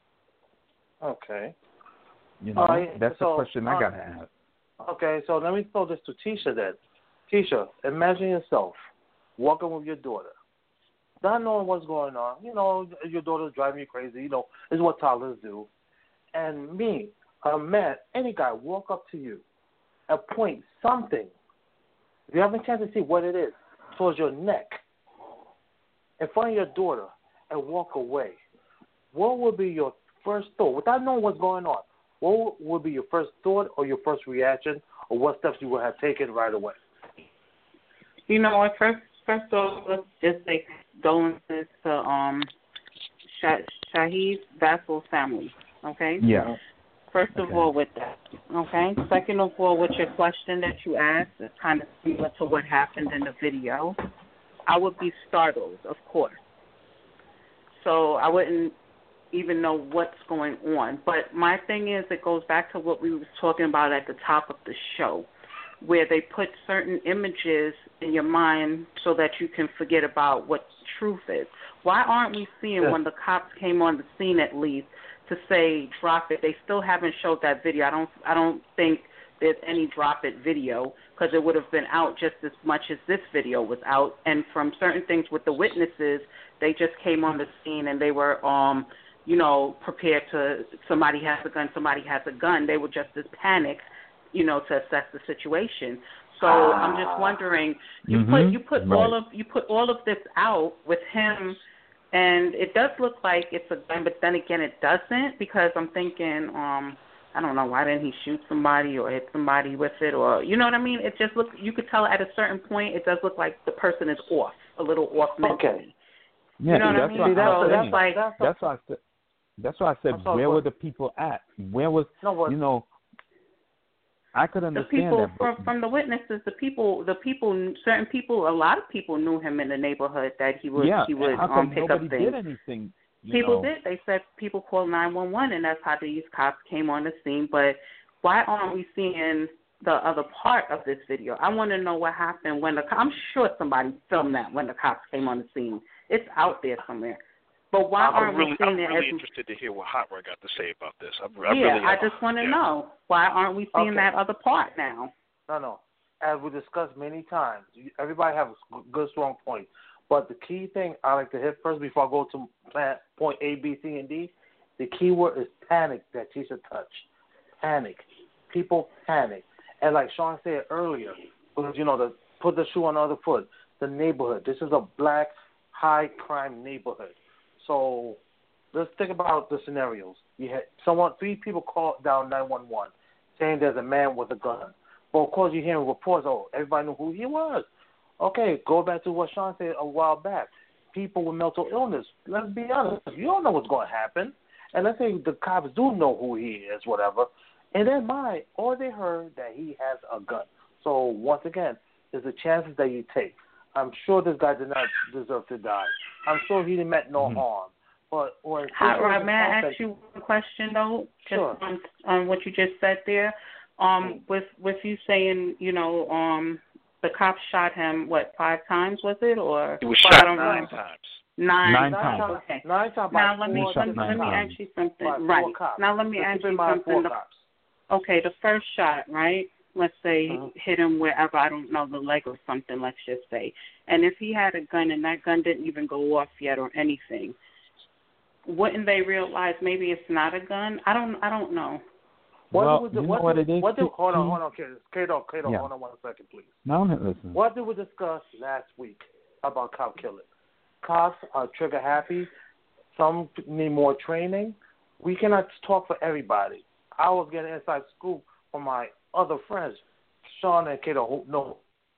Okay. You know, right, that's so, the question I uh, got to ask. Okay, so let me throw this to Tisha then. Tisha, imagine yourself walking with your daughter, not knowing what's going on. You know, your daughter's driving you crazy. You know, is what toddlers do. And me, a man, any guy, walk up to you and point something, if you have a chance to see what it is, towards your neck, in front of your daughter, and walk away, what would be your first thought, without knowing what's going on? What would be your first thought or your first reaction, or what steps you would have taken right away? You know what? First, first off, let's just say condolences to um Shah- Shahid Vassal's family. Okay. Yeah. First of okay. all, with that. Okay. Second of all, with your question that you asked, it's kind of similar to what happened in the video. I would be startled, of course. So I wouldn't even know what's going on. But my thing is, it goes back to what we were talking about at the top of the show, where they put certain images in your mind so that you can forget about what truth is. Why aren't we seeing yeah. when the cops came on the scene at least to say drop it? They still haven't showed that video. I don't. I don't think there's any drop it video because it would have been out just as much as this video was out. And from certain things with the witnesses, they just came on the scene and they were um. you know, prepared to, somebody has a gun, somebody has a gun. They were just as panicked, you know, to assess the situation. So ah. I'm just wondering, you mm-hmm. put you put right. all of you put all of this out with him, and it does look like it's a gun, but then again, it doesn't, because I'm thinking, um, I don't know, why didn't he shoot somebody or hit somebody with it, or you know what I mean? It just looks, you could tell at a certain point, it does look like the person is off, a little off mentally. Okay. Yeah, you know what that's I mean? What so that's, that's like that's, that's why I said. That's why I said, sorry, where what? were the people at? Where was, no, you know, I could understand the people, that. But from, from the witnesses, the people, the people, certain people, a lot of people knew him in the neighborhood that he would, yeah, he would how come um, pick nobody up things. did anything? You People know? did. They said people called nine one one, and that's how these cops came on the scene. But why aren't we seeing the other part of this video? I want to know what happened when the, I'm sure somebody filmed that when the cops came on the scene. It's out there somewhere. But why I'm aren't really, we seeing I'm it? really as, interested to hear what Hotwire got to say about this. I, I yeah, really, I just want to yeah. know, why aren't we seeing okay. that other part now? No, no. As we discussed many times, everybody has a good, strong point. But the key thing I like to hit first before I go to plan, point A, B, C, and D, the key word is panic that Tisha touched. Panic. People panic. And like Sean said earlier, because, you know, the put the shoe on the other foot, the neighborhood. This is a black, high-crime neighborhood. So let's think about the scenarios. You had someone, three people called down nine one one saying there's a man with a gun. Well, of course, you're hearing reports, oh, everybody knew who he was. Okay, go back to what Sean said a while back. People with mental illness, let's be honest, you don't know what's going to happen. And let's say the cops do know who he is, whatever. In their mind, all they heard that he has a gun. So once again, there's the chances that you take. I'm sure this guy did not deserve to die. I'm sure he didn't meant no mm-hmm. harm. But or Hot Rod, may I ask you a question though? Just sure. on, on what you just said there. Um, with with you saying, you know, um, the cops shot him what five times was it or? He was well, shot I don't nine know. times. Nine, Nine times. times. Okay. Nine times. Now let me let, me, let me ask you something. By Right. Cops. Now let me Just ask keep in you mind something. four The, cops. okay, the first shot, right? Let's say Uh-huh. hit him wherever, I don't know, the leg or something, let's just say. And if he had a gun and that gun didn't even go off yet or anything, wouldn't they realize maybe it's not a gun? I don't I don't know. What well, do we, you what know what do, it is? What do, hold on, T- hold on, Kato, Kato, yeah. hold on one second, please. No, listen. What did we discuss last week about cop killing? Cops are trigger happy. Some need more training. We cannot talk for everybody. I was getting inside scoop from my other friends, Sean and Kato, who know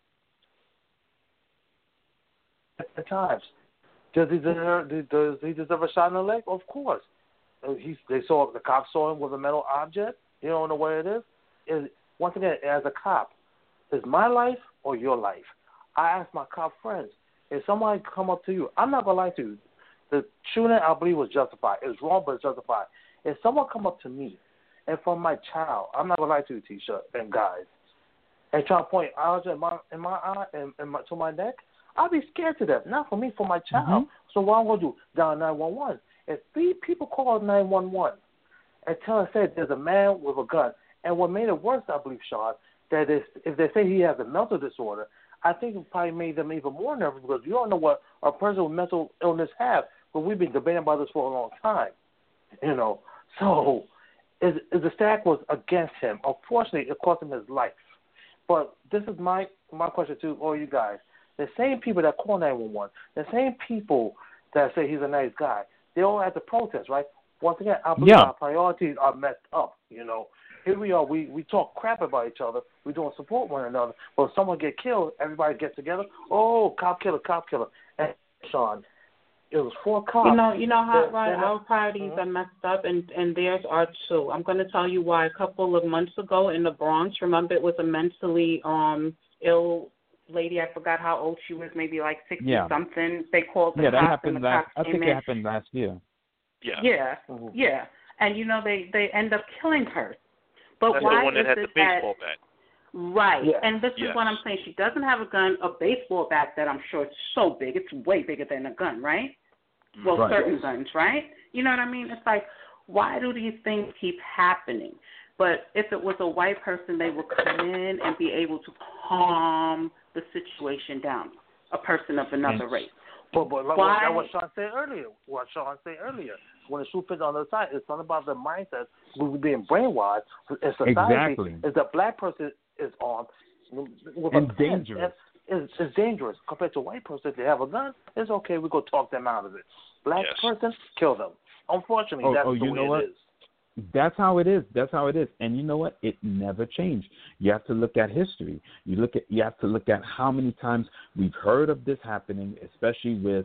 at the times. Does he deserve? Does he deserve a shot in the leg? Of course. He, they saw the cops saw him with a metal object. You don't know what it is. Is once again, as a cop, is my life or your life? I ask my cop friends, if somebody come up to you, I'm not gonna lie to you. The shooting, I believe, was justified. It was wrong, but it's justified. If someone come up to me, and from my child, I'm not gonna lie to you, T-shirt and guys, and try to point out in my in my eye and, and my, to my neck, I'll be scared to death. Not for me, for my child. Mm-hmm. So what I'm gonna do? Dial nine one one. If three people call nine one one and tell us that there's a man with a gun, and what made it worse, I believe, Sean, that is, if they say he has a mental disorder, I think it probably made them even more nervous because you don't know what a person with mental illness have. But we've been debating about this for a long time, you know. So, is, is the stack was against him. Unfortunately, it cost him his life. But this is my my question to all you guys: the same people that call nine one one, the same people that say he's a nice guy, they all at the protest, right? Once again, I believe Yeah. our priorities are messed up. You know, here we are. We we talk crap about each other. We don't support one another. But if someone get killed, everybody gets together. Oh, cop killer, cop killer. And Sean, it was four cops. You know, you know, Hot Rod, They're not- our priorities Mhm. are messed up, and, and theirs are too. I'm going to tell you why. A couple of months ago in the Bronx, remember, it was a mentally um ill lady. I forgot how old she was, maybe like sixty Yeah. something. They called the Yeah, that cops, and happened the last. cops I came think in. it happened last year. Yeah. Yeah, Mhm. yeah. And you know, they they end up killing her. But That's why the one that is had it the baseball bat. Right. Yeah. And this Yes. is what I'm saying. She doesn't have a gun, a baseball bat that I'm sure is so big. It's way bigger than a gun, right? Well, Right. certain guns, right? You know what I mean? It's like, why do these things keep happening? But if it was a white person, they would come in and be able to calm the situation down, a person of another And- race. But, but like Why- that what Sean said earlier. What Sean said earlier. When the shoe fits on the side, it's not about the mindset. We're being brainwashed in society. Exactly. Is the black person is armed with And a pen. dangerous. It's, it's dangerous compared to a white person. If they have a gun, it's okay. We go talk them out of it. Black Yes. person, kill them. Unfortunately, Oh, that's oh, the you way know it what? is. That's how it is. That's how it is. And you know what? It never changed. You have to look at history. You look at. You have to look at how many times we've heard of this happening, especially with,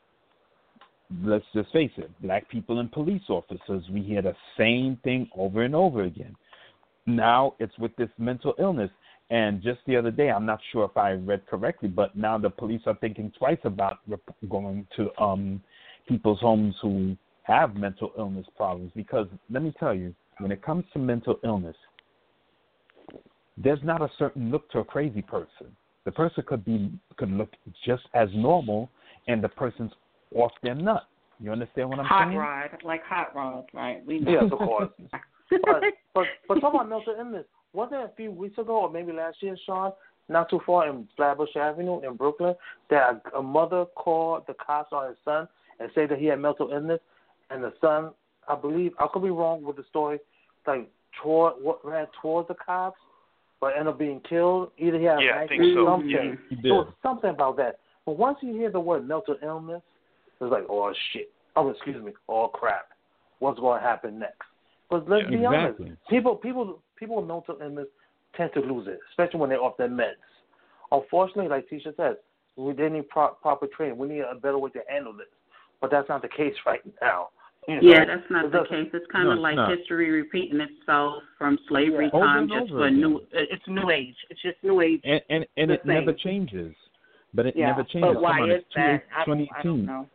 let's just face it, black people and police officers. We hear the same thing over and over again. Now it's with this mental illness. And just the other day, I'm not sure if I read correctly, but now the police are thinking twice about rep- going to um, people's homes who have mental illness problems. Because let me tell you, when it comes to mental illness, there's not a certain look to a crazy person. The person could be could look just as normal, and the person's off their nut. You understand what I'm Hot saying? rod, like hot rod, right? We know. Yes, of course. but, but but talking about mental illness, wasn't it a few weeks ago or maybe last year, Sean, not too far in Flatbush Avenue in Brooklyn, that a, a mother called the cops on his son and said that he had mental illness, and the son, I believe, I could be wrong with the story, like toward what ran towards the cops, but ended up being killed. Either he had Yeah, a I think knife or so. something. Yeah, he did. There was something about that. But once you hear the word mental illness, it's like, oh shit. Oh, excuse me. Oh crap. What's going to happen next? But let's be Exactly. honest. People, people, people with mental illness tend to lose it, especially when they're off their meds. Unfortunately, like Tisha says, we they need pro- proper training. We need a better way to handle this. But that's not the case right now. You Yeah, know? that's not It the doesn't- case. It's kind No, of it's like not. history repeating itself from slavery Over time, and just over for again. new. It's new age. It's just new age. And and, and the it never same. changes. But it Yeah, never changes. but why Come on, is it's that? I don't, twenty I don't eighteen. know.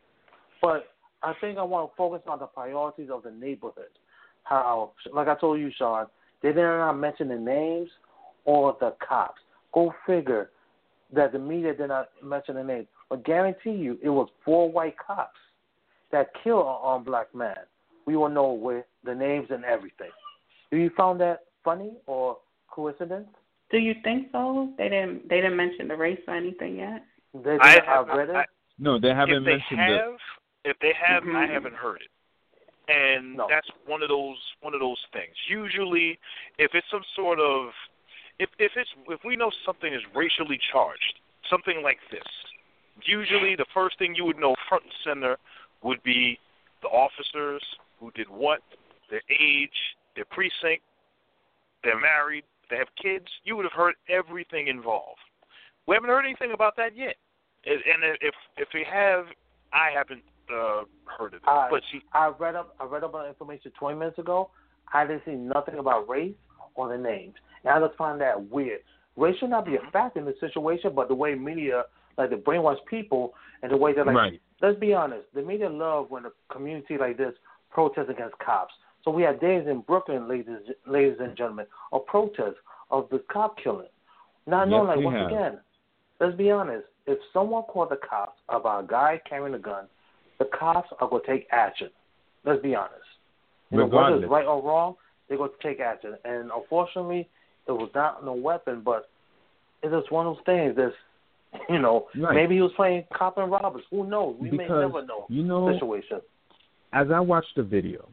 But I think I want to focus on the priorities of the neighborhood. How, like I told you, Sean, they did not mention the names or the cops. Go figure that the media did not mention the names. But guarantee you, it was four white cops that killed an unarmed black man. We will know with the names and everything. Do you found that funny or coincidence? Do you think so? They didn't. They didn't mention the race or anything yet. They did I not, have I read not, it. I, No, they haven't if they mentioned have, if they have, Mhm. I haven't heard it. And No. that's one of those one of those things. Usually, if it's some sort of, if if it's if we know something is racially charged, something like this, usually the first thing you would know front and center would be the officers who did what, their age, their precinct, they're married, they have kids. You would have heard everything involved. We haven't heard anything about that yet. And and if if we have, I haven't uh, heard of it. I, but see, I read up. I read up on information twenty minutes ago. I didn't see nothing about race or the names, and I just find that weird. Race should not be a factor in the situation, but the way media, like the brainwash people, and the way they're like, Right. let's be honest, the media love when a community like this protests against cops. So we had days in Brooklyn, ladies, ladies and gentlemen, of protests of the cop killing. Not knowing, Yes, like we once have. again, let's be honest. If someone called the cops about a guy carrying a gun, the cops are going to take action. Let's be honest. You know, whether Regardless. it's right or wrong, they're going to take action. And unfortunately, it was not no weapon, but it's just one of those things that's, you know, Right. maybe he was playing cop and robbers. Who knows? We may Because, never know you know, the situation. as I watched the video,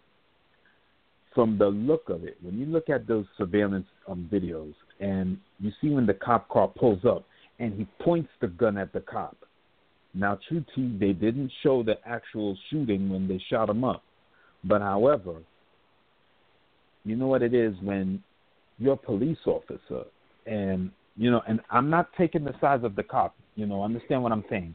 from the look of it, when you look at those surveillance um, videos and you see when the cop car pulls up and he points the gun at the cop. Now, true to they didn't show the actual shooting when they shot him up. But, however, you know what it is when you're a police officer and, you know, and I'm not taking the sides of the cop, you know, understand what I'm saying.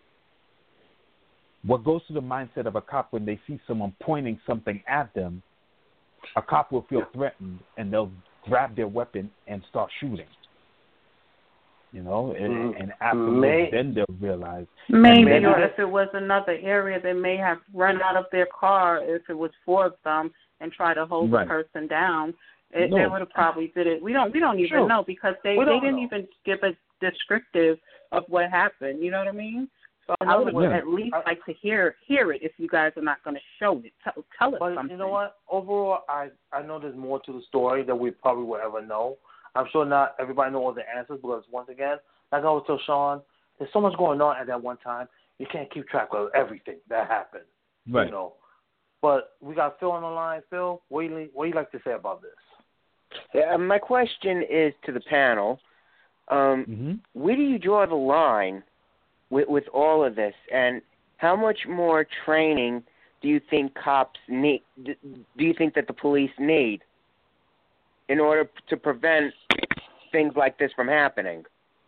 What goes through the mindset of a cop when they see someone pointing something at them, a cop will feel threatened and they'll grab their weapon and start shooting. You know, and, Mm, and afterwards, may, then they'll realize. Maybe, maybe or that- if it was another area, they may have run out of their car if it was four of them and try to hold Right. the person down. It, No. They would have probably did it. We don't. We don't even Sure. know because they We they don't didn't know. even give a descriptive of what happened. You know what I mean? So I would Yeah. at least I- like to hear hear it if you guys are not going to show it. Tell, tell us But something. you know what? Overall, I I know there's more to the story than we probably will ever know. I'm sure not everybody knows all the answers because once again, like I was telling Sean, there's so much going on at that one time. You can't keep track of everything that happened. Right. You know. But we got Phil on the line. Phil, what do you what do you like to say about this? Yeah, my question is to the panel. Um, Mm-hmm. Where do you draw the line with, with all of this, and how much more training do you think cops need? Do you think that the police need in order to prevent things like this from happening?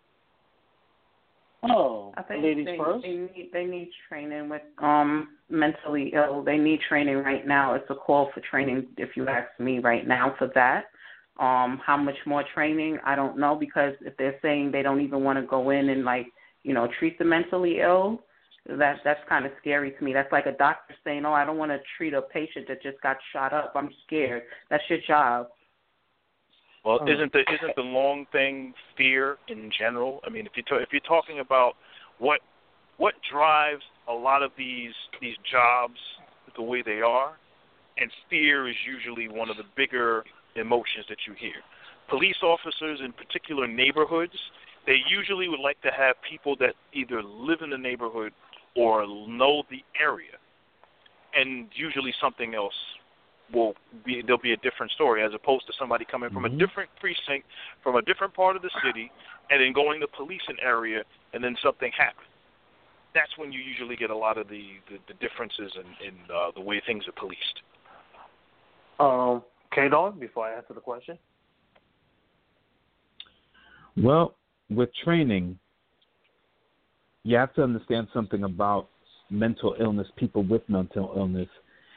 Oh, I think ladies they, first. they need they need training with um mentally ill. They need training right now. It's a call for training, if you ask me right now, for that. Um, how much more training? I don't know, because if they're saying they don't even want to go in and like, you know, treat the mentally ill, that that's kind of scary to me. That's like a doctor saying, "Oh, I don't want to treat a patient that just got shot up. I'm scared." That's your job. well, Oh. isn't the isn't the long thing fear in general? I mean, if you ta- if you're talking about what what drives a lot of these these jobs the way they are, and fear is usually one of the bigger emotions that you hear. Police officers in particular neighborhoods, they usually would like to have people that either live in the neighborhood or know the area, and usually something else will be, there'll be a different story as opposed to somebody coming from Mhm. a different precinct, from a different part of the city, and then going to police an area, and then something happens. That's when you usually get a lot of the, the, the differences in, in uh, the way things are policed. Um, K-Dog, before I answer the question. Well, with training, you have to understand something about mental illness, people with mental illness,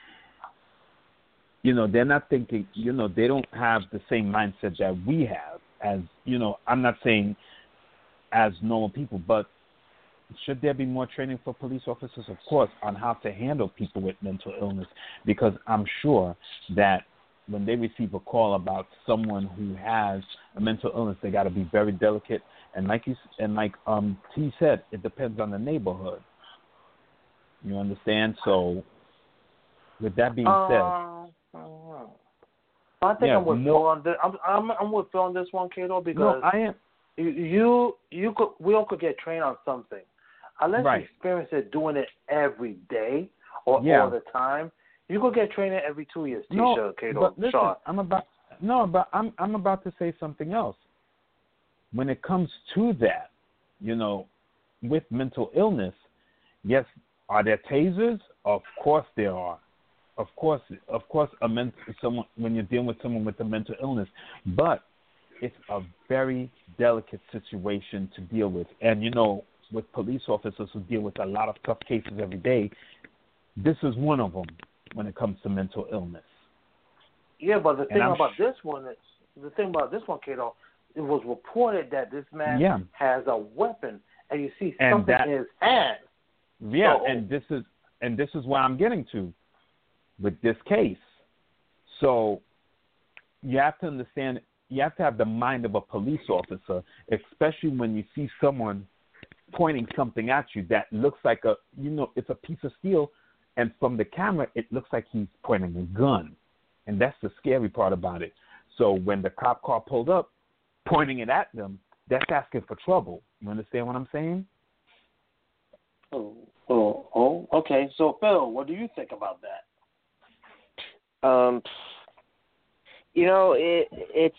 you know, they're not thinking, you know, they don't have the same mindset that we have as, you know, I'm not saying as normal people, but should there be more training for police officers? Of course, on how to handle people with mental illness, because I'm sure that when they receive a call about someone who has a mental illness, they got to be very delicate. And like you, and like um, T said, it depends on the neighborhood. You understand? So, with that being uh, said, I think yeah, I'm with more, Phil on this. I'm, I'm I'm with Phil on this one, Kato, because no, I am. You, you you could we all could get trained on something, unless Right. you experience it doing it every day or Yeah. all the time. You could get trained every two years. No, Tisha, Kato, but listen, Shaw. I'm about no, but I'm I'm about to say something else. When it comes to that, you know, with mental illness, yes, are there tasers? Of course there are. Of course, of course, a mental someone when you're dealing with someone with a mental illness, but it's a very delicate situation to deal with. And, you know, with police officers who deal with a lot of tough cases every day, this is one of them when it comes to mental illness. Yeah, but the thing I'm about sh- this one is, the thing about this one, Kato, it was reported that this man Yeah. has a weapon, and you see And something that- in his hand. Yeah, So- and this is and this is where I'm getting to with this case. So you have to understand, you have to have the mind of a police officer, especially when you see someone pointing something at you that looks like a, you know, it's a piece of steel, and from the camera, it looks like he's pointing a gun. And that's the scary part about it. So when the cop car pulled up, pointing it at them, that's asking for trouble. You understand what I'm saying? Oh, oh, oh, okay. So, Phil, what do you think about that? Um, you know, it, it's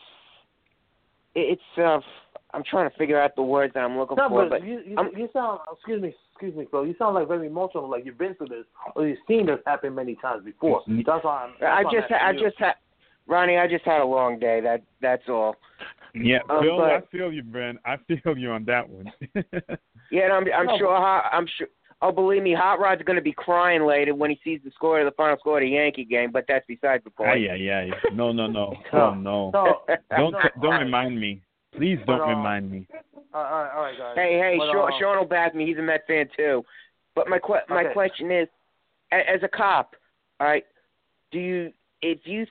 it's. Uh, I'm trying to figure out the words that I'm looking No, for, but, but you, you, I'm, you sound. Excuse me, excuse me, Phil. You sound like very emotional, like you've been through this or you've seen this happen many times before. That's why I'm. That's I why just, I'm ha- I asking you. just had, Ronnie, I just had a long day. That that's all. Yeah, Um, Phil, but- I feel you, Ben. I feel you on that one. Yeah, and I'm, I'm No, sure. Hot, I'm sure. Oh, believe me, Hot Rod's going to be crying later when he sees the score of the final score of the Yankee game. But that's besides the point. Yeah, yeah, yeah. No, no, no. Oh, no. No, Don't no, don't all right. remind me. Please But, don't uh, remind me. All right, all right, guys. Hey, hey, But, Sean, uh, Sean will back me. He's a Met fan too. But my que- my Okay. question is, a- as a cop, all right, do you if you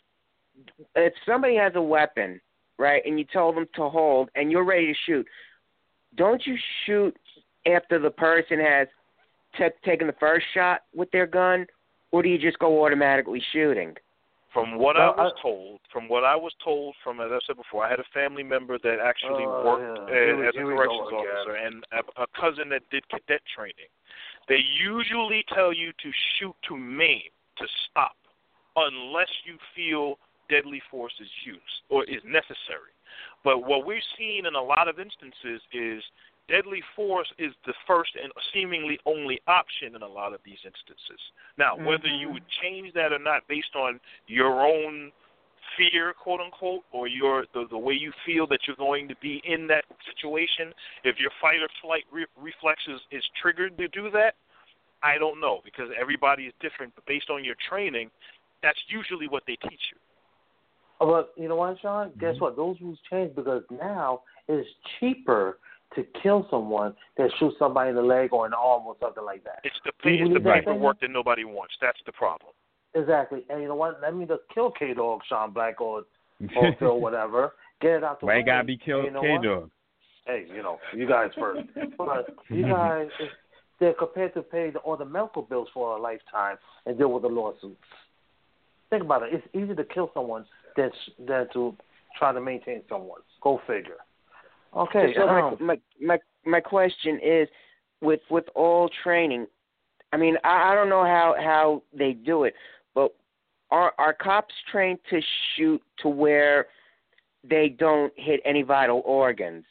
if somebody has a weapon, right, and you tell them to hold, and you're ready to shoot, don't you shoot after the person has t- taken the first shot with their gun, or do you just go automatically shooting? From what Well, I was I- told, from what I was told, from as I said before, I had a family member that actually Oh, worked yeah. Here uh, we- as a here we go corrections again. officer, and a, a cousin that did cadet training. They usually tell you to shoot to maim, to stop, unless you feel deadly force is used or is necessary. But what we're seeing in a lot of instances is deadly force is the first and seemingly only option in a lot of these instances. Now, Mm-hmm. whether you would change that or not based on your own fear, quote unquote, or your the, the way you feel that you're going to be in that situation, if your fight or flight re- reflexes is triggered to do that, I don't know, because everybody is different. But based on your training, that's usually what they teach you. Oh, but you know what, Sean? Mm-hmm. Guess what? Those rules changed because now it's cheaper to kill someone than shoot somebody in the leg or an arm or something like that. It's the Do you it's the believe that, paperwork that nobody wants. That's the problem. Exactly. And you know what? Let me just kill K-Dog, Sean Black, or, or Phil, whatever. Get it out the Why way. you gotta be killed, And you know what? K-Dog? Hey, you know, you guys first. But you guys, it's, they're compared to pay the, all the medical bills for a lifetime and deal with the lawsuits. Think about it. It's easier to kill someone than, than to try to maintain someone. Go figure. Okay. So um, my, my my my question is, with with all training, I mean, I, I don't know how how they do it, but are are cops trained to shoot to where they don't hit any vital organs?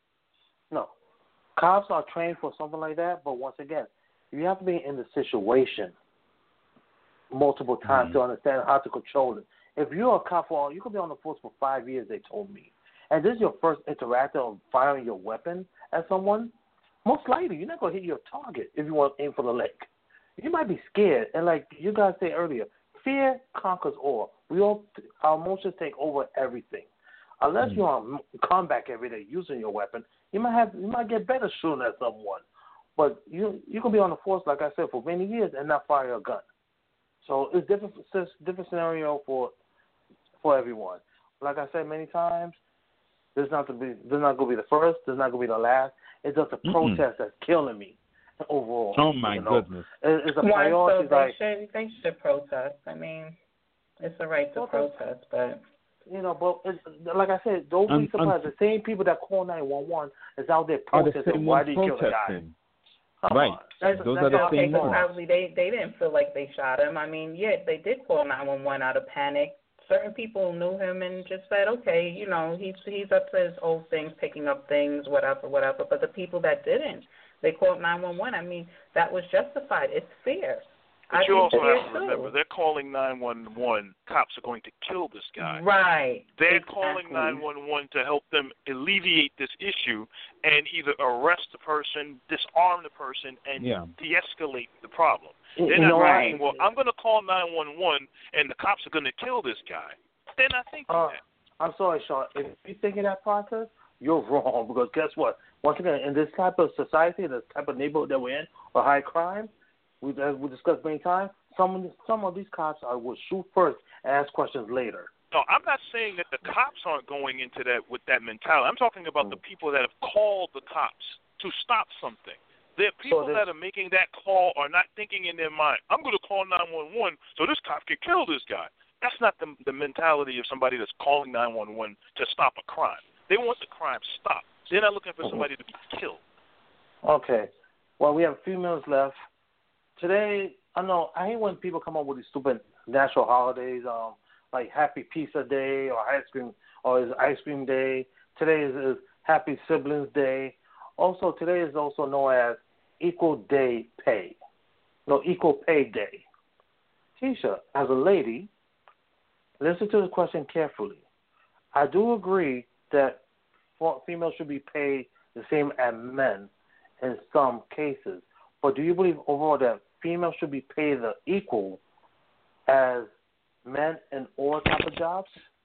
No. Cops are trained for something like that, but once again, you have to be in the situation multiple times Mhm. to understand how to control it. If you're a cop for, you could be on the force for five years, they told me, and this is your first interaction of firing your weapon at someone, most likely you're not going to hit your target if you want to aim for the leg. You might be scared, and like you guys said earlier, fear conquers all. We all our emotions take over everything. Unless mm. you're on combat every day using your weapon, you might have you might get better shooting at someone. But you you can be on the force, like I said, for many years and not fire a gun. So it's different it's different scenario for for everyone. Like I said many times, there's not to be there's not gonna be the first, there's not gonna be the last. It's just a Mm-mm. protest that's killing me overall. Oh my you know? goodness! It, it's a Why priority. So they like, should they should protest. I mean, it's a right to protest, protest but. You know, but it's, like I said, don't be surprised. The same people that call nine one one is out there protesting. Why did you kill the guy? Come right. That's, Those that's are the okay, same so ones. probably they, they didn't feel like they shot him. I mean, yeah, they did call nine one one out of panic. Certain people knew him and just said, okay, you know, he's he's up to his old things, picking up things, whatever, whatever. But the people that didn't, they called nine one one. I mean, that was justified. It's fair. But I you also have to too. remember, they're calling nine one one. Cops are going to kill this guy. Right. They're exactly. calling nine one one to help them alleviate this issue and either arrest the person, disarm the person, and yeah. de-escalate the problem. You They're not right. saying, well, I'm going to call nine one one and the cops are going to kill this guy. They're not thinking uh, that. I'm sorry, Sean. If you're thinking that process, you're wrong. Because guess what? Once again, in this type of society, this type of neighborhood that we're in, or high crime, we, as we discussed many times, some, some of these cops are, will shoot first and ask questions later. No, I'm not saying that the cops aren't going into that with that mentality. I'm talking about mm. the people that have called the cops to stop something. The people so that are making that call are not thinking in their mind, I'm going to call nine one one so this cop can kill this guy. That's not the, the mentality of somebody that's calling nine one one to stop a crime. They want the crime stopped. They're not looking for somebody mm-hmm. to be killed. Okay. Well, we have a few minutes left. Today, I know I hate when people come up with these stupid national holidays, um, like Happy Pizza Day or ice cream or is Ice Cream Day. Today is, is Happy Siblings Day. Also, today is also known as Equal Day Pay. No, Equal Pay Day. Keisha, as a lady, listen to the question carefully. I do agree that females should be paid the same as men in some cases, but do you believe overall that females should be paid the equal as men in all type of jobs?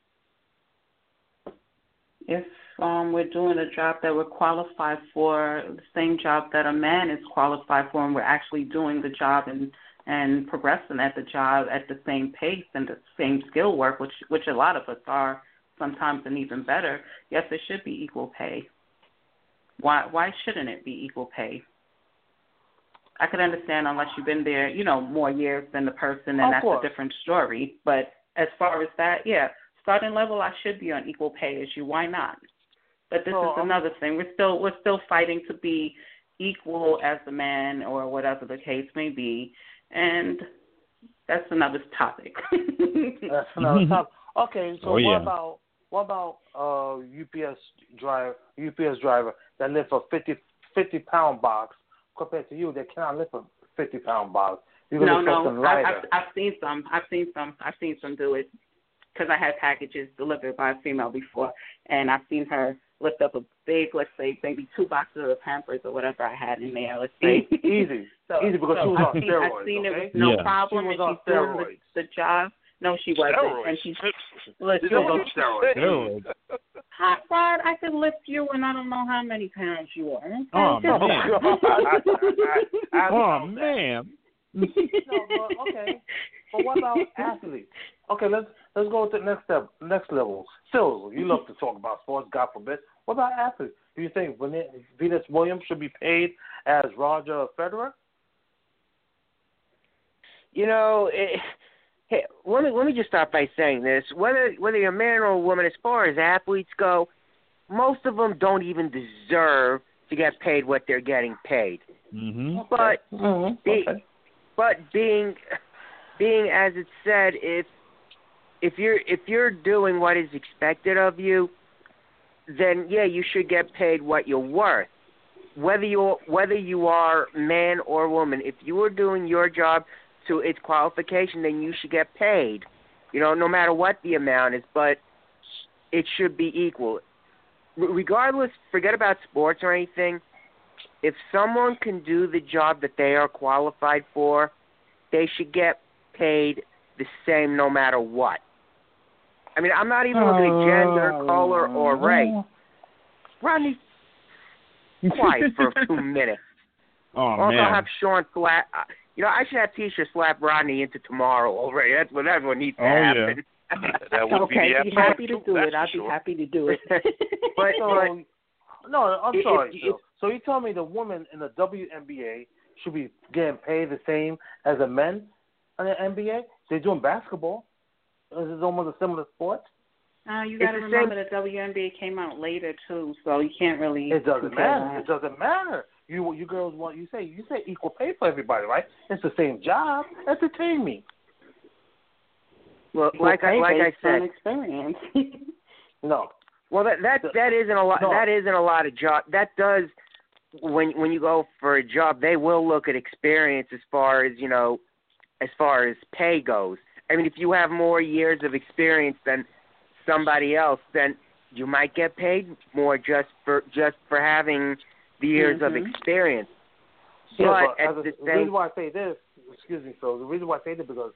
If um, we're doing a job that we're qualified for, the same job that a man is qualified for, and we're actually doing the job and, and progressing at the job at the same pace and the same skill work, which which a lot of us are sometimes and even better, yes, it should be equal pay. Why why shouldn't it be equal pay? I could understand unless you've been there, you know, more years than the person, and of that's course. a different story. But as far as that, yeah, starting level, I should be on equal pay as you. Why not? But this so, is another thing. We're still we're still fighting to be equal as a man or whatever the case may be, and that's another topic. That's another topic. Okay, so oh, yeah. what about what about uh, U P S driver U P S driver that lift a fifty, fifty pound box compared to you that cannot lift a fifty pound box? You can no, lift no, something I, lighter. I've, I've seen some. I've seen some. I've seen some do it because I had packages delivered by a female before, and I've seen her lift up a big, let's say, maybe two boxes of Pampers or whatever I had in there. Let's say easy, so, easy because so she was I've on seen, steroids. I've seen okay? it with no yeah. problem, she was and on she's doing the, the job. No, she wasn't. Steroids. And she's listen, she was on steroids. Steroids. Hot rod, I could lift you, and I don't know how many pounds you are. Okay? Oh, Just- man. I, I, I Oh, man. No, but okay. But what about athletes? Okay, let's let's go to the next step, next level. Still, you love to talk about sports, God forbid. What about athletes? Do you think Venus Williams should be paid as Roger Federer? You know, it, hey, let me let me just start by saying this: whether whether you're a man or a woman, as far as athletes go, most of them don't even deserve to get paid what they're getting paid. Mm-hmm. But Mm-hmm. be, Okay. but being being as it said, if if you're if you're doing what is expected of you, then yeah, you should get paid what you're worth. Whether you whether you are man or woman, if you are doing your job to its qualification, then you should get paid. You know, no matter what the amount is, but it should be equal. Regardless, forget about sports or anything. If someone can do the job that they are qualified for, they should get paid the same no matter what. I mean, I'm not even looking at gender, color, or race. Rodney, quiet for two minutes. Oh, also man. have Sean slap. Uh, you know, I should have Tisha slap Rodney into tomorrow already. That's what that's what needs to Oh, happen. yeah. That would Okay, be be the happy to absolute do truth, it. I'll that's be for sure. happy to do it. but, So, but no, I'm It- sorry. it- Phil. So you tell me the women in the W N B A should be getting paid the same as the men in the N B A? They're doing basketball. This is almost a similar sport. Uh, you got to It's the remember same- the W N B A came out later too, so you can't really. It doesn't compare matter. that. It doesn't matter. You you girls want you say you say equal pay for everybody, right? It's the same job. Entertain me. well, Equal like I pay like I based on said, experience. No. well that that that isn't a lot. No. That isn't a lot of job. That does when when you go for a job, they will look at experience as far as you know, as far as pay goes. I mean, if you have more years of experience than somebody else, then you might get paid more just for just for having the years of Mhm. experience. Yeah, But but at as a, the the same, reason why I say this, excuse me, Phil, the reason why I say this because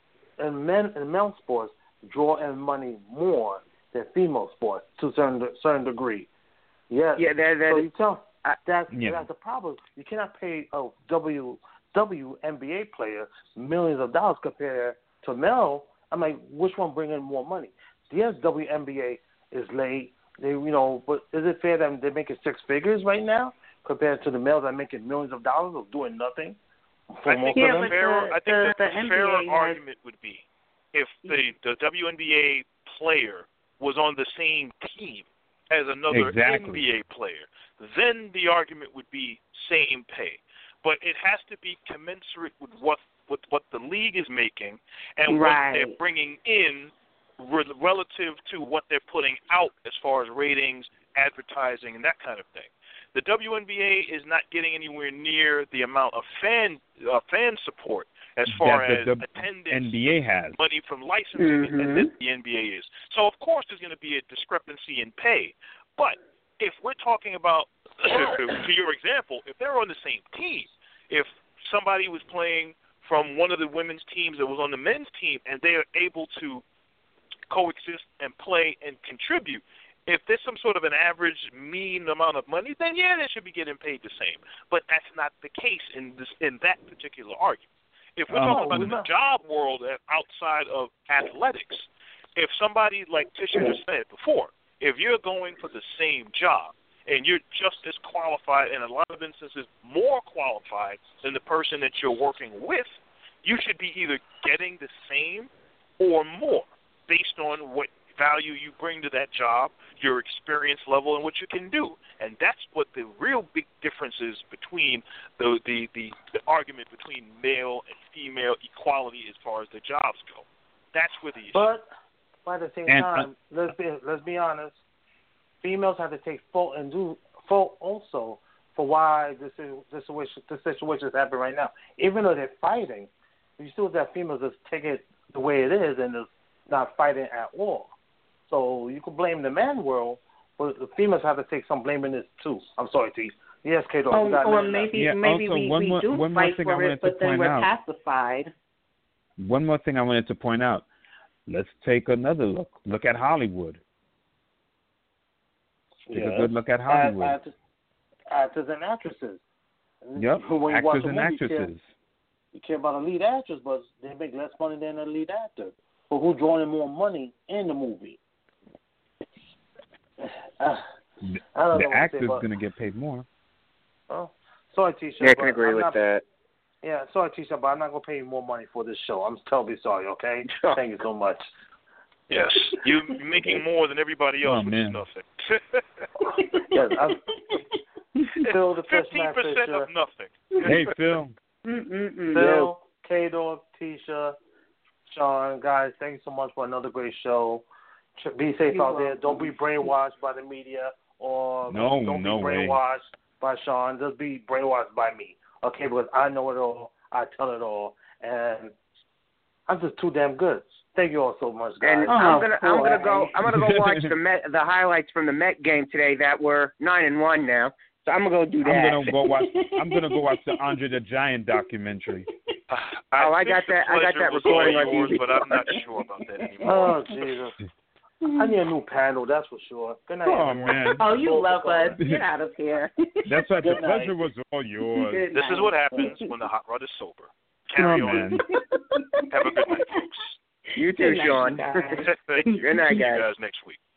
in men in male sports draw in money more than female sports to a certain certain degree. Yes. yeah, that that So you tell I- that's Yeah. that's the problem. You cannot pay a W W N B A player millions of dollars compared to male. I'm like, which one bring in more money? Yes, W N B A is late. They, you know, but is it fair that they're making six figures right now compared to the males that are making millions of dollars of doing nothing? For I most think Yeah, the of them? but fairer, the- I think the- that the, the N B A fairer has- argument would be if the the W N B A player was on the same team as another Exactly. N B A player, then the argument would be same pay. But it has to be commensurate with what with what the league is making and Right. what they're bringing in re- relative to what they're putting out as far as ratings, advertising, and that kind of thing. The W N B A is not getting anywhere near the amount of fan uh, fan support as far That as the, the attendance, N B A has. money from licensing, Mhm. and that the N B A is. So of course there's going to be a discrepancy in pay. But if we're talking about, to your example, if they're on the same team, if somebody was playing from one of the women's teams that was on the men's team, and they are able to coexist and play and contribute, if there's some sort of an average mean amount of money, then yeah, they should be getting paid the same. But that's not the case in this in that particular argument. If we're Um, talking about in the job world and outside of athletics, if somebody like Tisha just said before, if you're going for the same job and you're just as qualified, in a lot of instances more qualified than the person that you're working with, you should be either getting the same or more based on what value you bring to that job, your experience level, and what you can do. And that's what the real big difference is between the the, the, the argument between male and female equality as far as the jobs go. That's where the issue. But, but at the same And, uh, time, let's be let's be honest. Females have to take fault and do fault also for why this this situation this situation is happening right now. Even though they're fighting, you still have females just take it the way it is and just not fighting at all. So you can blame the man world, but the females have to take some blame in this too. I'm sorry, T. Yes, Kato. Oh, you got or nothing maybe Yeah, maybe also, we, one we more- do one more fight thing I for wanted it, to but then point we're out. pacified. One more thing I wanted to point out. Let's take another look. Look at Hollywood. Take Yeah. a good look at Act- Hollywood. Actors, actors and actresses. Yep, When you watch actors a and movie, you care- actresses. You care about a lead actress, but they make less money than a lead actor. But who's drawing in more money in the movie? Uh, The, I don't the know what to say, actor's but- going to get paid more. oh, sorry, Tisha. yeah, I but can agree I'm with not, that. Yeah, sorry, Tisha, but I'm not gonna pay you more money for this show. I'm terribly sorry. Okay, thank you so much. Yes, you're making more than everybody else, Oh, which man. is nothing. Yes, I'm, Phil the Fish Fifteen Man percent Fisher, of nothing. Hey, Phil. Mm-mm-mm. Phil, K-Dog, Tisha, Sean, guys, thank you so much for another great show. Ch- Be safe You're out there. welcome. Don't be brainwashed by the media or No, don't no be way. brainwashed by Sean. Just be brainwashed by me, okay? Because I know it all. I tell it all, and I'm just too damn good. Thank you all so much, guys. And Oh, I'm gonna I'm gonna boy. go I'm gonna go watch the Met, the highlights from the Met game today that were nine and one now. So I'm gonna go do that. I'm gonna go watch. I'm gonna go watch the Andre the Giant documentary. I oh, I think got that. the I got that was recording all on yours, D V D. but I'm not sure about that anymore. Oh Jesus! I need a new panel. That's for sure. Good night. Oh everyone. man. Oh, you love us. Get out of here. That's right. The Good night. pleasure was all yours. Good This night. is what happens when the hot rod is sober. Carry Oh, on. man. Have a good night, folks. You too, Good night, Sean. you guys. Thank you. Good night, See you guys. guys next week.